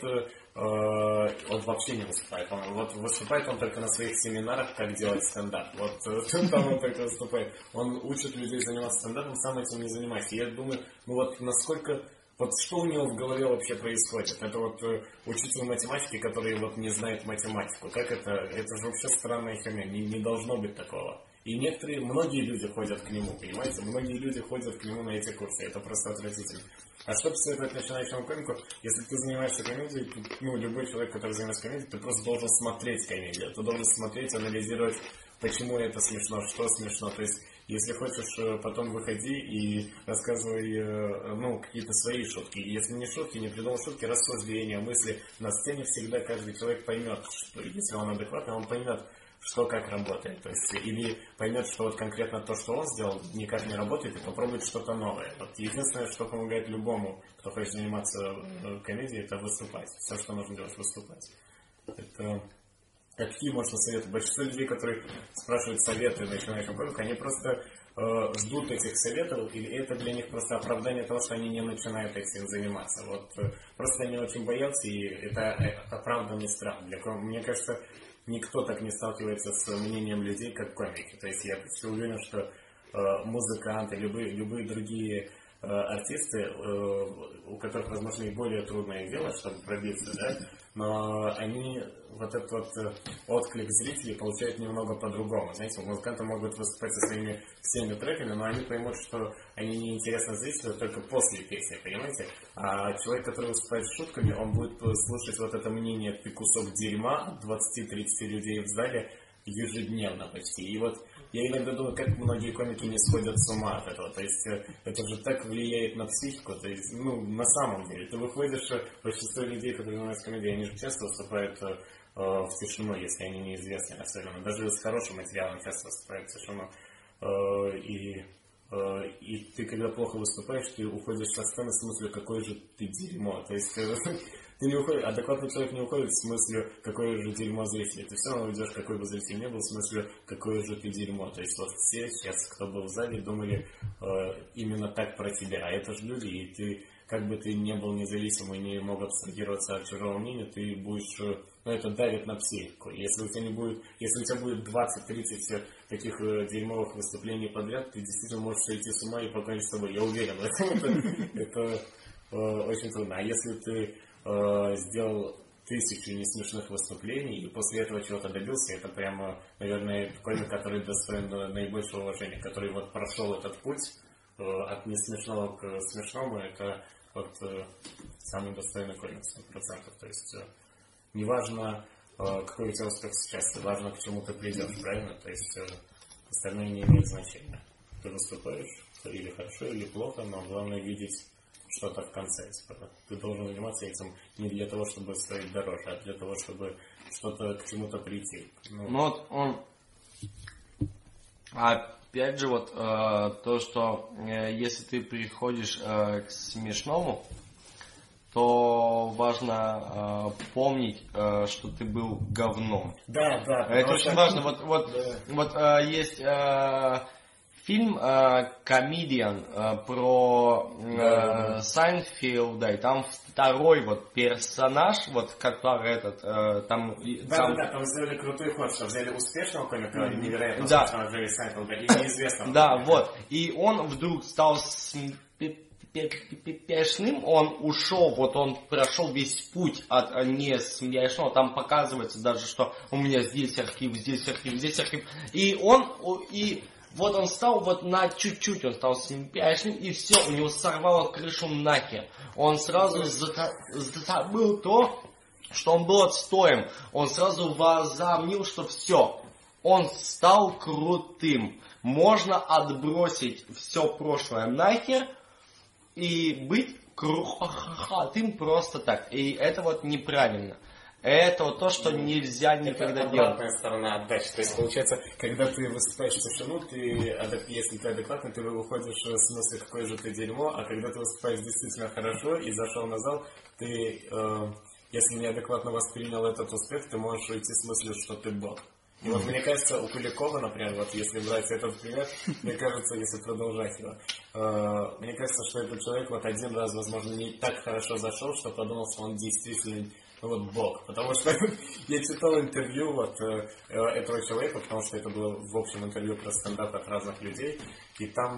он вообще не выступает. Вот выступает он только на своих семинарах, как делать стендап. Вот там он только выступает. Он учит людей заниматься стендапом, сам этим не занимается. Я думаю, ну вот насколько... Вот что у него в голове вообще происходит? Это вот учитель математики, который вот не знает математику. Как это? Это же вообще странная херня. Не должно быть такого. И многие люди ходят к нему, понимаете? Многие люди ходят к нему на эти курсы. Это просто отвратительно. А что посоветовать начинающему комику? Если ты занимаешься комедией, ну, любой человек, который занимается комедией, ты просто должен смотреть комедию. Ты должен смотреть, анализировать, почему это смешно, что смешно. То есть, если хочешь, потом выходи и рассказывай, ну, какие-то свои шутки. Если не шутки, не придумал шутки, рассуждения, мысли. На сцене всегда каждый человек поймет, что если он адекватный, он поймет, что как работает. То есть, или поймет, что вот конкретно то, что он сделал, никак не работает, и попробует что-то новое. Вот единственное, что помогает любому, кто хочет заниматься комедией, это выступать. Все, что нужно делать, выступать. Это... Какие можно советы? Большинство людей, которые спрашивают советы начинающим комикам, они просто ждут этих советов, или это для них просто оправдание того, что они не начинают этим заниматься. Вот просто они очень боятся, и это оправданный страх. Мне кажется, никто так не сталкивается с мнением людей, как комики. То есть я почти уверен, что музыканты, любые другие артисты, у которых, возможно, и более трудное дело, чтобы пробиться, да, но они вот этот вот отклик зрителей получают немного по-другому. Знаете, музыканты могут выступать со своими всеми треками, но они поймут, что они неинтересны зрителю только после песни, понимаете? А человек, который выступает с шутками, он будет слушать вот это мнение «ты кусок дерьма» от 20-30 людей в зале ежедневно почти. И вот я иногда думаю, как многие комики не сходят с ума от этого. То есть это же так влияет на психику. То есть, ну, на самом деле, ты выходишь, большинство людей, которые занимаются комедией, они же часто выступают в тишину, если они неизвестны особенно. Даже с хорошим материалом часто выступают в тишину. И ты, когда плохо выступаешь, ты уходишь со сцены в смысле, какой же ты дерьмо. То есть ты не уходишь, адекватный человек не уходит в смысле, какое же дерьмо зритель. Ты все равно уйдешь, какой бы зритель ни был, в смысле, какое же ты дерьмо. То есть вот все сейчас, кто был в зале, думали именно так про тебя. А это же люди, и ты, как бы ты не был независимый, не мог абстрагироваться от чужого мнения, ты будешь, ну это давит на психику. Если у тебя будет 20-30 таких дерьмовых выступлений подряд, ты действительно можешь сойти с ума и покончить с собой. Я уверен, это очень трудно. А если ты сделал 1000 несмешных выступлений и после этого чего-то добился, это прямо, наверное, комик, который достоин наибольшего уважения, который вот прошел этот путь от несмешного к смешному, это вот самый достойный комик 100%. То есть неважно, какой у тебя успех сейчас, важно, к чему ты придешь, правильно? То есть остальное не имеет значения. Ты выступаешь или хорошо, или плохо, но главное видеть что-то в конце. Ты должен заниматься этим не для того, чтобы стоить дороже, а для того, чтобы что-то к чему-то прийти. Ну вот он... Опять же, вот то, что если ты приходишь к смешному, то важно помнить, что ты был говном. Да. Это очень важно. Вот есть фильм «Комедиан» про Сайнфилда, и там второй вот персонаж, вот который этот, там... Там сделали крутой ход, что взяли успешного комика, невероятно успешного Джерри Сайнфилда, и неизвестного. Да, вот. И он вдруг стал смешным, он ушел, вот он прошел весь путь от не смешного, там показывается даже, что у меня здесь архив, здесь архив, здесь архив. И вот он стал вот на чуть-чуть, он стал смешным, и все, у него сорвало крышу нахер. Он сразу забыл то, что он был отстоем. Он сразу возомнил, что все, он стал крутым. Можно отбросить все прошлое нахер и быть крутым просто так. И это вот неправильно. Это вот то, что нельзя никогда делать. Это обратная сторона отдачи. То есть, получается, когда ты выступаешь в тишину, если ты адекватный, ты выходишь в смысле, какое же ты дерьмо, а когда ты выступаешь действительно хорошо и зашел на зал, ты, если неадекватно воспринял этот успех, ты можешь уйти с мыслью, что ты бог. И вот мне кажется, у Куликова, например, вот если брать этот пример, мне кажется, если продолжать его, мне кажется, что этот человек вот один раз, возможно, не так хорошо зашел, что подумал, что он действительно вот бог. Потому что я читал интервью вот этого человека, потому что это было в общем интервью про стендап от разных людей, и там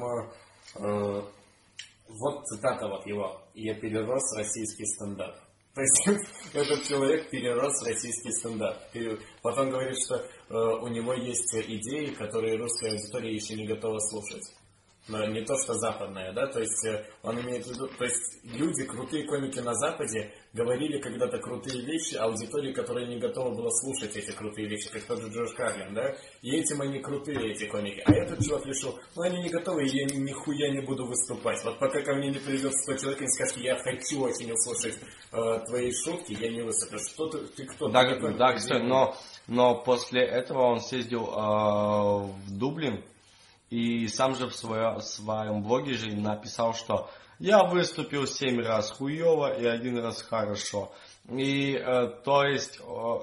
вот цитата вот его: «Я перерос российский стендап». То есть этот человек перерос российский стендап. Вот он говорит, что у него есть идеи, которые русская аудитория еще не готова слушать. Но не то, что западная, да, то есть он имеет в виду, то есть люди, крутые комики на Западе, говорили когда-то крутые вещи аудитории, которая не готова была слушать эти крутые вещи, как тот же Джордж Карлин, да, и этим они крутые, эти комики. А этот чувак решил, ну они не готовы, и я нихуя не буду выступать. Вот пока ко мне не придет 100 человек и не скажет, я хочу очень услышать твои шутки, я не выступлю. Что ты кто? Да, кстати, но после этого он съездил в Дублин, и сам же в своем блоге же написал, что я выступил 7 раз хуево и 1 раз хорошо. И то есть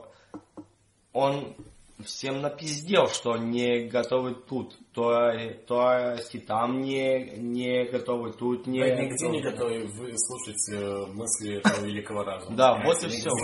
он всем напиздел, что не готовы тут. То есть и там не готовы, тут не готовы. Нигде не готовы слушать мысли этого великого разума. Да, вот и все.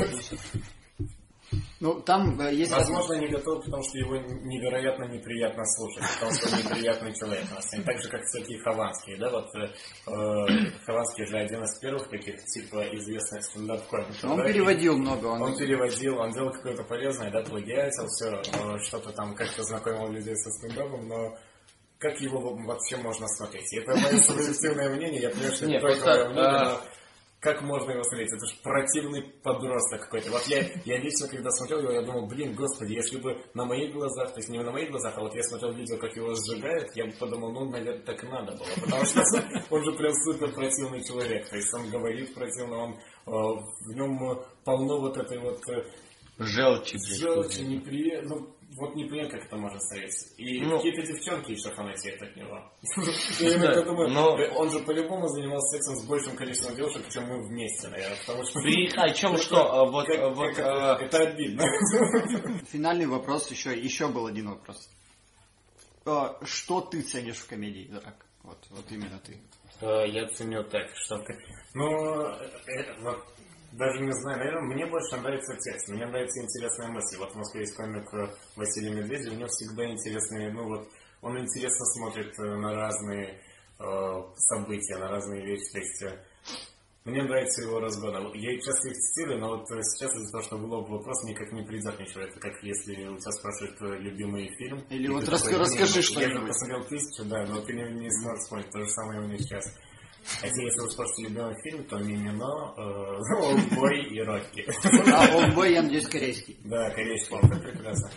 Ну, там есть... Возможно, не готов, потому что его невероятно неприятно слушать, потому что он неприятный человек. Так же, как всякие Хованские, да, вот Хованский же один из первых таких, типа, известных стендап-комиков. Он переводил много. Он переводил, он делал какое-то полезное, да, плагиатил, все, что-то там как-то знакомил людей со стендапом, но как его вообще можно смотреть? И это мое субъективное мнение, я понимаю, что это только мое мнение, но... Как можно его смотреть? Это же противный подросток какой-то. Вот я лично, когда смотрел его, я думал, блин, господи, если бы на моих глазах, то есть не на моих глазах, а вот я смотрел видео, как его сжигают, я бы подумал, ну, наверное, так надо было. Потому что он же прям супер противный человек. То есть он говорит противно, в нем полно вот этой вот... Желчи, неприятно. Ну, вот не понимаю, как это можно встретиться. И какие-то девчонки еще фанатеют от него. Я иногда думаю, он же по-любому занимался сексом с большим количеством девушек, чем мы вместе, наверное. Потому что... О чем что? Это обидно. Финальный вопрос, еще был один вопрос. Что ты ценишь в комедии, Драк? Вот именно ты. Я ценю так, что... Даже не знаю, наверное, мне больше нравится текст, мне нравятся интересные мысли. Вот в Москве есть комик Василий Медведев, у него всегда интересные, он интересно смотрит на разные события, на разные вещи. То есть мне нравится его разгон. Я часто их цитирую, но вот сейчас из-за того, что был вопрос, никак не придет ничего. Это как если у тебя спрашивают твой любимый фильм. Или вот расскажи что-нибудь. Я же посмотрел 1000, да, но ты не сможешь смотреть. То же самое у меня сейчас. А если вы спросите любимый фильм, то Мимино, Олдбой и Рокки. А Олдбой, я надеюсь, корейский. Да, корейский, это прекрасно.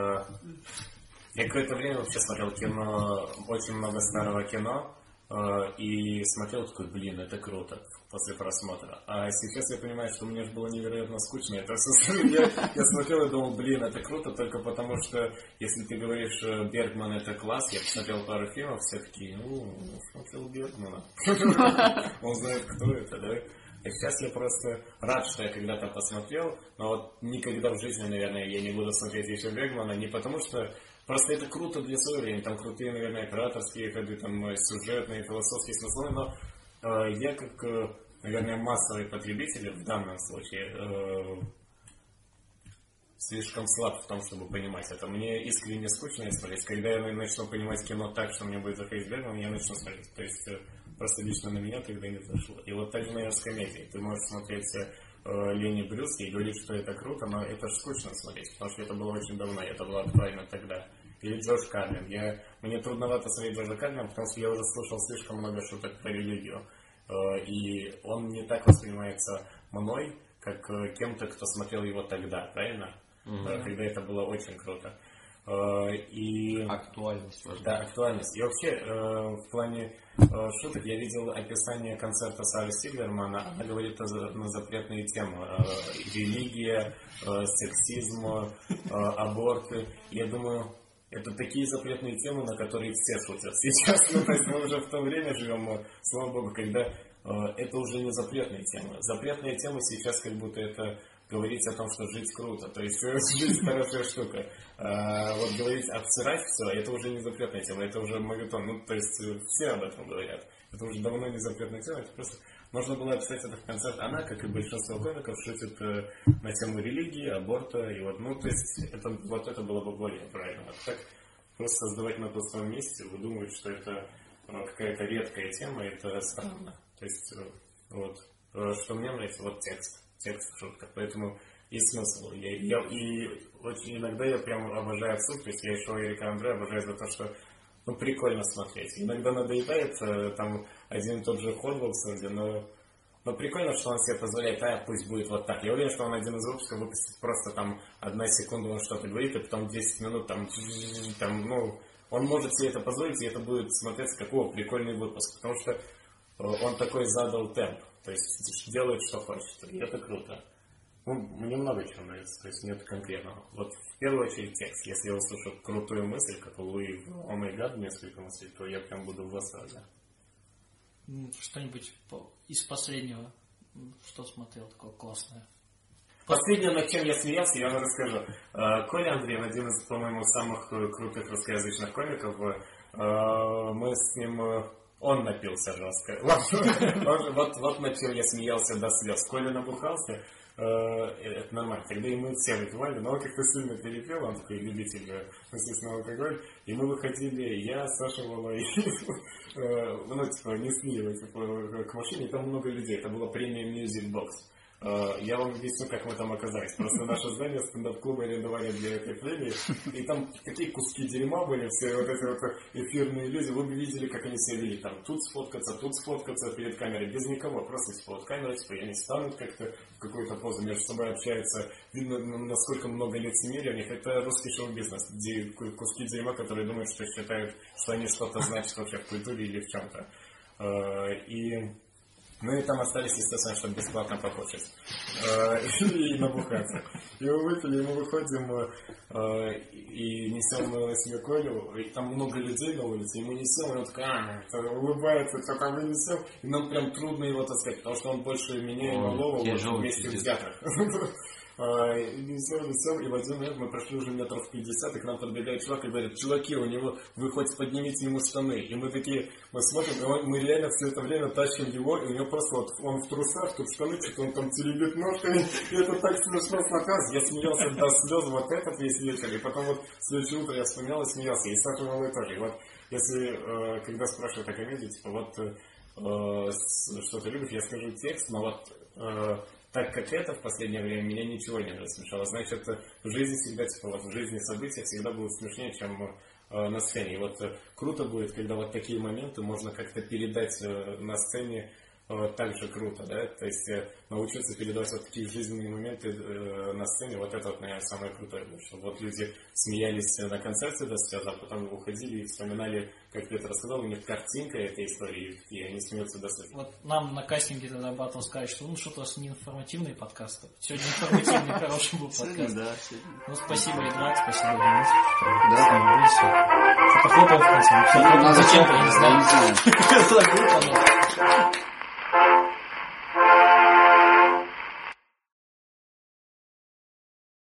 Я какое-то время вообще смотрел кино, очень много старого кино, и смотрел такой, блин, это круто, после просмотра. А сейчас я понимаю, что мне же было невероятно скучно. Это все, я смотрел и думал, блин, это круто, только потому что, если ты говоришь, Бергман это класс, я посмотрел пару фильмов, все такие, смотрел Бергмана. Он знает, кто это, да? А сейчас я просто рад, что я когда-то посмотрел, но вот никогда в жизни, наверное, я не буду смотреть еще Бергмана, не потому что Просто это круто для своего времени, там крутые, наверное, операторские ходы, там сюжетные, философские смыслы, но я как, наверное, массовый потребитель в данном случае слишком слаб в том, чтобы понимать это. Мне искренне скучно смотреть. Когда я начну понимать кино так, что мне будет заходить в голову, я начну смотреть. То есть просто лично на меня тогда не зашло. И вот так же, наверное, с комедией. Ты можешь смотреть Лени Брюс и говорить, что это круто, но это же скучно смотреть, потому что это было очень давно, это было актуально тогда. Или Джордж Карлин. Мне трудновато смотреть Джорджа Карлина, потому что я уже слышал слишком много шуток про религию. И он не так воспринимается мной, как кем-то, кто смотрел его тогда, правильно? Когда это было очень круто. И... Актуальность. Важна. Да, актуальность. И вообще, в плане шуток я видел описание концерта Сары Стиглермана. Она говорит на запретные темы. Религия, сексизм, аборты. Я думаю, это такие запретные темы, на которые все шутят сейчас. Ну, то есть мы уже в то время живем, слава богу, когда это уже не запретные темы. Запретные темы сейчас как будто это... говорить о том, что жить круто, то есть жизнь хорошая штука. Вот говорить обсирать все, это уже не запретная тема, это уже мавитон. Ну, то есть все об этом говорят. Это уже давно не запретная тема, это просто можно было описать это в концерт. Она, как и большинство комиков, шутит на тему религии, аборта, и вот, ну, то есть это было бы более правильно. А так просто создавать на пустом месте, выдумывать, что это какая-то редкая тема, это странно. То есть, вот, что мне нравится, вот текст в шутках, поэтому есть смысл. И очень иногда я прям обожаю абсурд, то есть я еще Эрика Андре обожаю за то, что ну, прикольно смотреть. Иногда надоедает там один и тот же ход в абсурде, но прикольно, что он себе позволяет, пусть будет вот так. Я уверен, что он один из выпусков выпустит просто там 1 секунда он что-то говорит, и потом 10 минут там ну, он может себе это позволить, и это будет смотреться какого прикольный выпуск, потому что он такой задал темп. То есть делает, что хочет. И это круто. Ну, мне много чего нравится. То есть нет конкретного. Вот в первую очередь текст. Если я услышу крутую мысль, как у Луи в «О май гад» несколько мыслей, то я прям буду в восторге. Что-нибудь из последнего, что смотрел такое классное? Последнее, над чем я смеялся, я вам расскажу. Коля Андреев, один из, по-моему, самых крутых русскоязычных комиков, мы с ним... Он напился жестко. Вот над чем я смеялся до слез. Коля набухался, это нормально. Когда и мы все выпивали, но он как-то сильно перепил, он такой любитель, естественно, алкоголь. И мы выходили, я, Саша Волой, ну, типа, несли его к машине, и там много людей. Это была премия Music Box. Я вам объясню, как мы там оказались. Просто наше здание стендап-клуба арендовали для этой премии, и там такие куски дерьма были, все вот эти вот эфирные люди, вы бы видели, как они себя вели. Там тут сфоткаться перед камерой, без никого, просто типа вот камера, типа, и они станут как-то в какую-то позу, между собой общаются. Видно, насколько много лицемерия у них. Это русский шоу-бизнес, где куски дерьма, которые думают, что считают, что они что-то значат вообще в культуре или в чем-то. Мы там остались, естественно, чтобы бесплатно покушать. И набухаться. И мы выпили, и мы выходим, и несем себе Колю, и там много людей на улице, и мы несем, и он такой, улыбается, что там мы несем, и нам прям трудно его таскать, потому что он больше меня и малого вместе взятых. Несем, и в один момент мы прошли уже метров 50, и к нам подбегает чувак и говорит: чуваки, у него, вы хоть поднимите ему штаны. И мы такие, мы смотрим, и мы реально все это время тащим его, и у него просто вот, он в трусах, тут штаны, что-то он там теребит ножками, и это так смешно смотрелось. Я смеялся до слез вот этот весь вечер, и потом вот в следующее утро я вспоминал и смеялся, и Саша Малой тоже. И вот, если, когда спрашивают о комедии, типа, вот, что ты любишь, я скажу текст, но вот, так как это в последнее время меня ничего не рассмешало. Значит, в жизни всегда, типа, вот в жизни события всегда будут смешнее, чем на сцене. И вот круто будет, когда вот такие моменты можно как-то передать на сцене так же круто, да, то есть научиться передавать вот такие жизненные моменты на сцене, вот это вот, наверное, самое крутое, что вот люди смеялись на концерте до слез, а потом уходили и вспоминали, как Петр рассказал, у них картинка этой истории, и они смеются до слез. Вот нам на кастинге тогда Батл сказали, что ну что-то не информативный подкаст, сегодня информативный, хороший был подкаст. Да, ну, спасибо, Эдуард, спасибо, Денис. Да, что-то хлопал в конце, зачем-то, я не знаю.